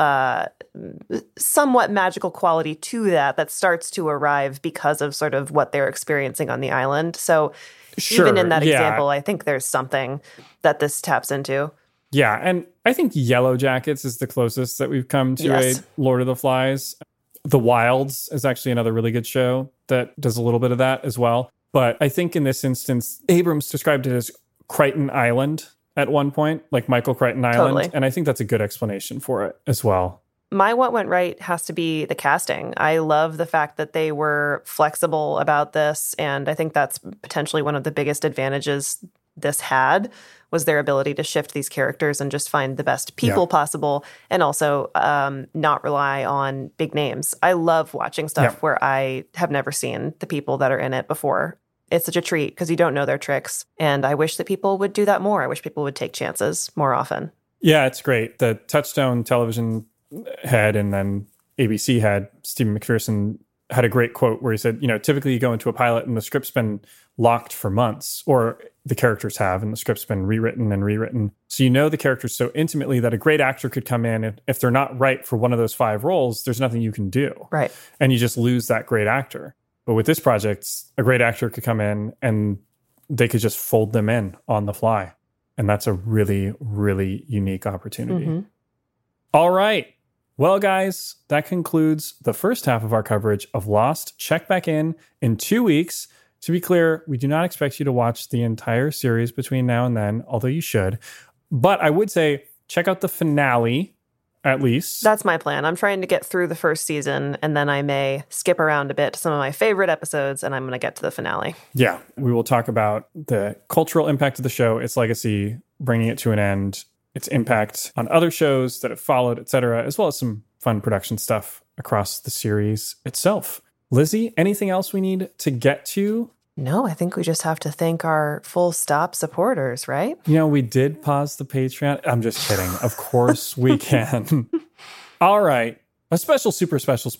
somewhat magical quality to that starts to arrive because of sort of what they're experiencing on the island. So even in that example, I think there's something that this taps into. Yeah, and I think Yellow Jackets is the closest that we've come to a Lord of the Flies. The Wilds is actually another really good show that does a little bit of that as well. But I think in this instance, Abrams described it as Crichton Island at one point, like Michael Crichton Island. Totally. And I think that's a good explanation for it as well. My what went right has to be the casting. I love the fact that they were flexible about this. And I think that's potentially one of the biggest advantages this had was their ability to shift these characters and just find the best people possible, and also not rely on big names. I love watching stuff where I have never seen the people that are in it before. It's such a treat because you don't know their tricks. And I wish that people would do that more. I wish people would take chances more often. Yeah, it's great. The Touchstone television head and then ABC head, Stephen McPherson, had a great quote where he said, typically you go into a pilot and the script's been locked for months, or the characters have, and the script's been rewritten and rewritten. So the characters so intimately that a great actor could come in, and if they're not right for one of those 5 roles, there's nothing you can do. Right. And you just lose that great actor. But with this project, a great actor could come in and they could just fold them in on the fly. And that's a really, really unique opportunity. Mm-hmm. All right. Well, guys, that concludes the first half of our coverage of Lost. Check back in 2 weeks. To be clear, we do not expect you to watch the entire series between now and then, although you should. But I would say check out the finale, at least. That's my plan. I'm trying to get through the first season, and then I may skip around a bit to some of my favorite episodes, and I'm going to get to the finale. Yeah, we will talk about the cultural impact of the show, its legacy, bringing it to an end, its impact on other shows that have followed, etc., as well as some fun production stuff across the series itself. Lizzie, anything else we need to get to? No, I think we just have to thank our Full Stop supporters, right? We did pause the Patreon. I'm just kidding. Of course we can. All right. A special, super special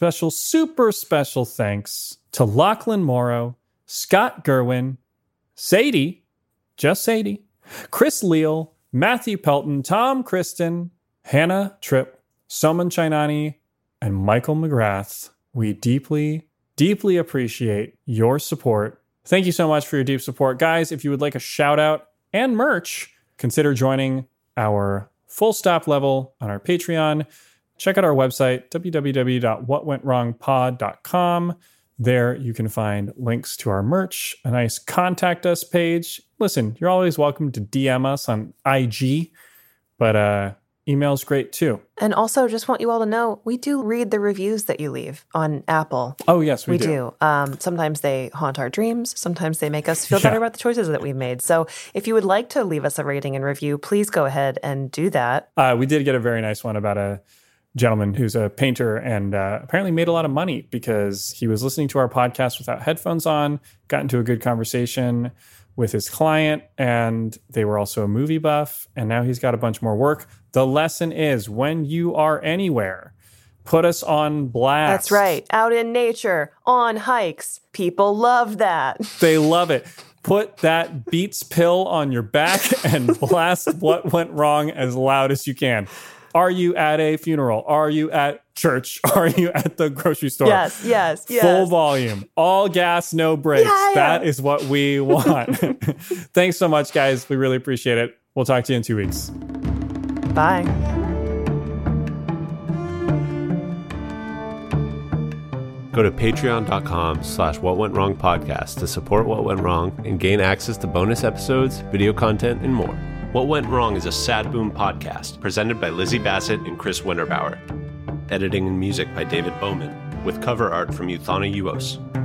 thanks to Lachlan Morrow, Scott Gerwin, Sadie, just Sadie, Chris Leal, Matthew Pelton, Tom Kristen, Hannah Tripp, Soman Chainani, and Michael McGrath. We deeply, deeply appreciate your support. Thank you so much for your deep support. Guys, if you would like a shout out and merch, consider joining our Full Stop level on our Patreon. Check out our website, www.whatwentwrongpod.com. There you can find links to our merch, a nice contact us page. Listen, you're always welcome to DM us on IG, but email's great too. And also, just want you all to know, we do read the reviews that you leave on Apple. Oh, yes, we do. Sometimes they haunt our dreams. Sometimes they make us feel better about the choices that we've made. So if you would like to leave us a rating and review, please go ahead and do that. We did get a very nice one about a gentleman who's a painter and apparently made a lot of money because he was listening to our podcast without headphones on, got into a good conversation with his client, and they were also a movie buff, and now he's got a bunch more work. The lesson is, when you are anywhere, Put us on blast. That's right. Out in nature, on hikes. People love that. They love it. Put that Beats pill on your back and blast What Went Wrong as loud as you can. Are you at a funeral? Are you at church? Are you at the grocery store? Yes. Full volume. All gas, no brakes. Yeah. That is what we want. Thanks so much, guys. We really appreciate it. We'll talk to you in 2 weeks. Bye. Go to patreon.com/whatwentwrongpodcast to support What Went Wrong and gain access to bonus episodes, video content, and more. What Went Wrong is a Sad Boom podcast presented by Lizzie Bassett and Chris Winterbauer. Editing and music by David Bowman, with cover art from Euthana Uos.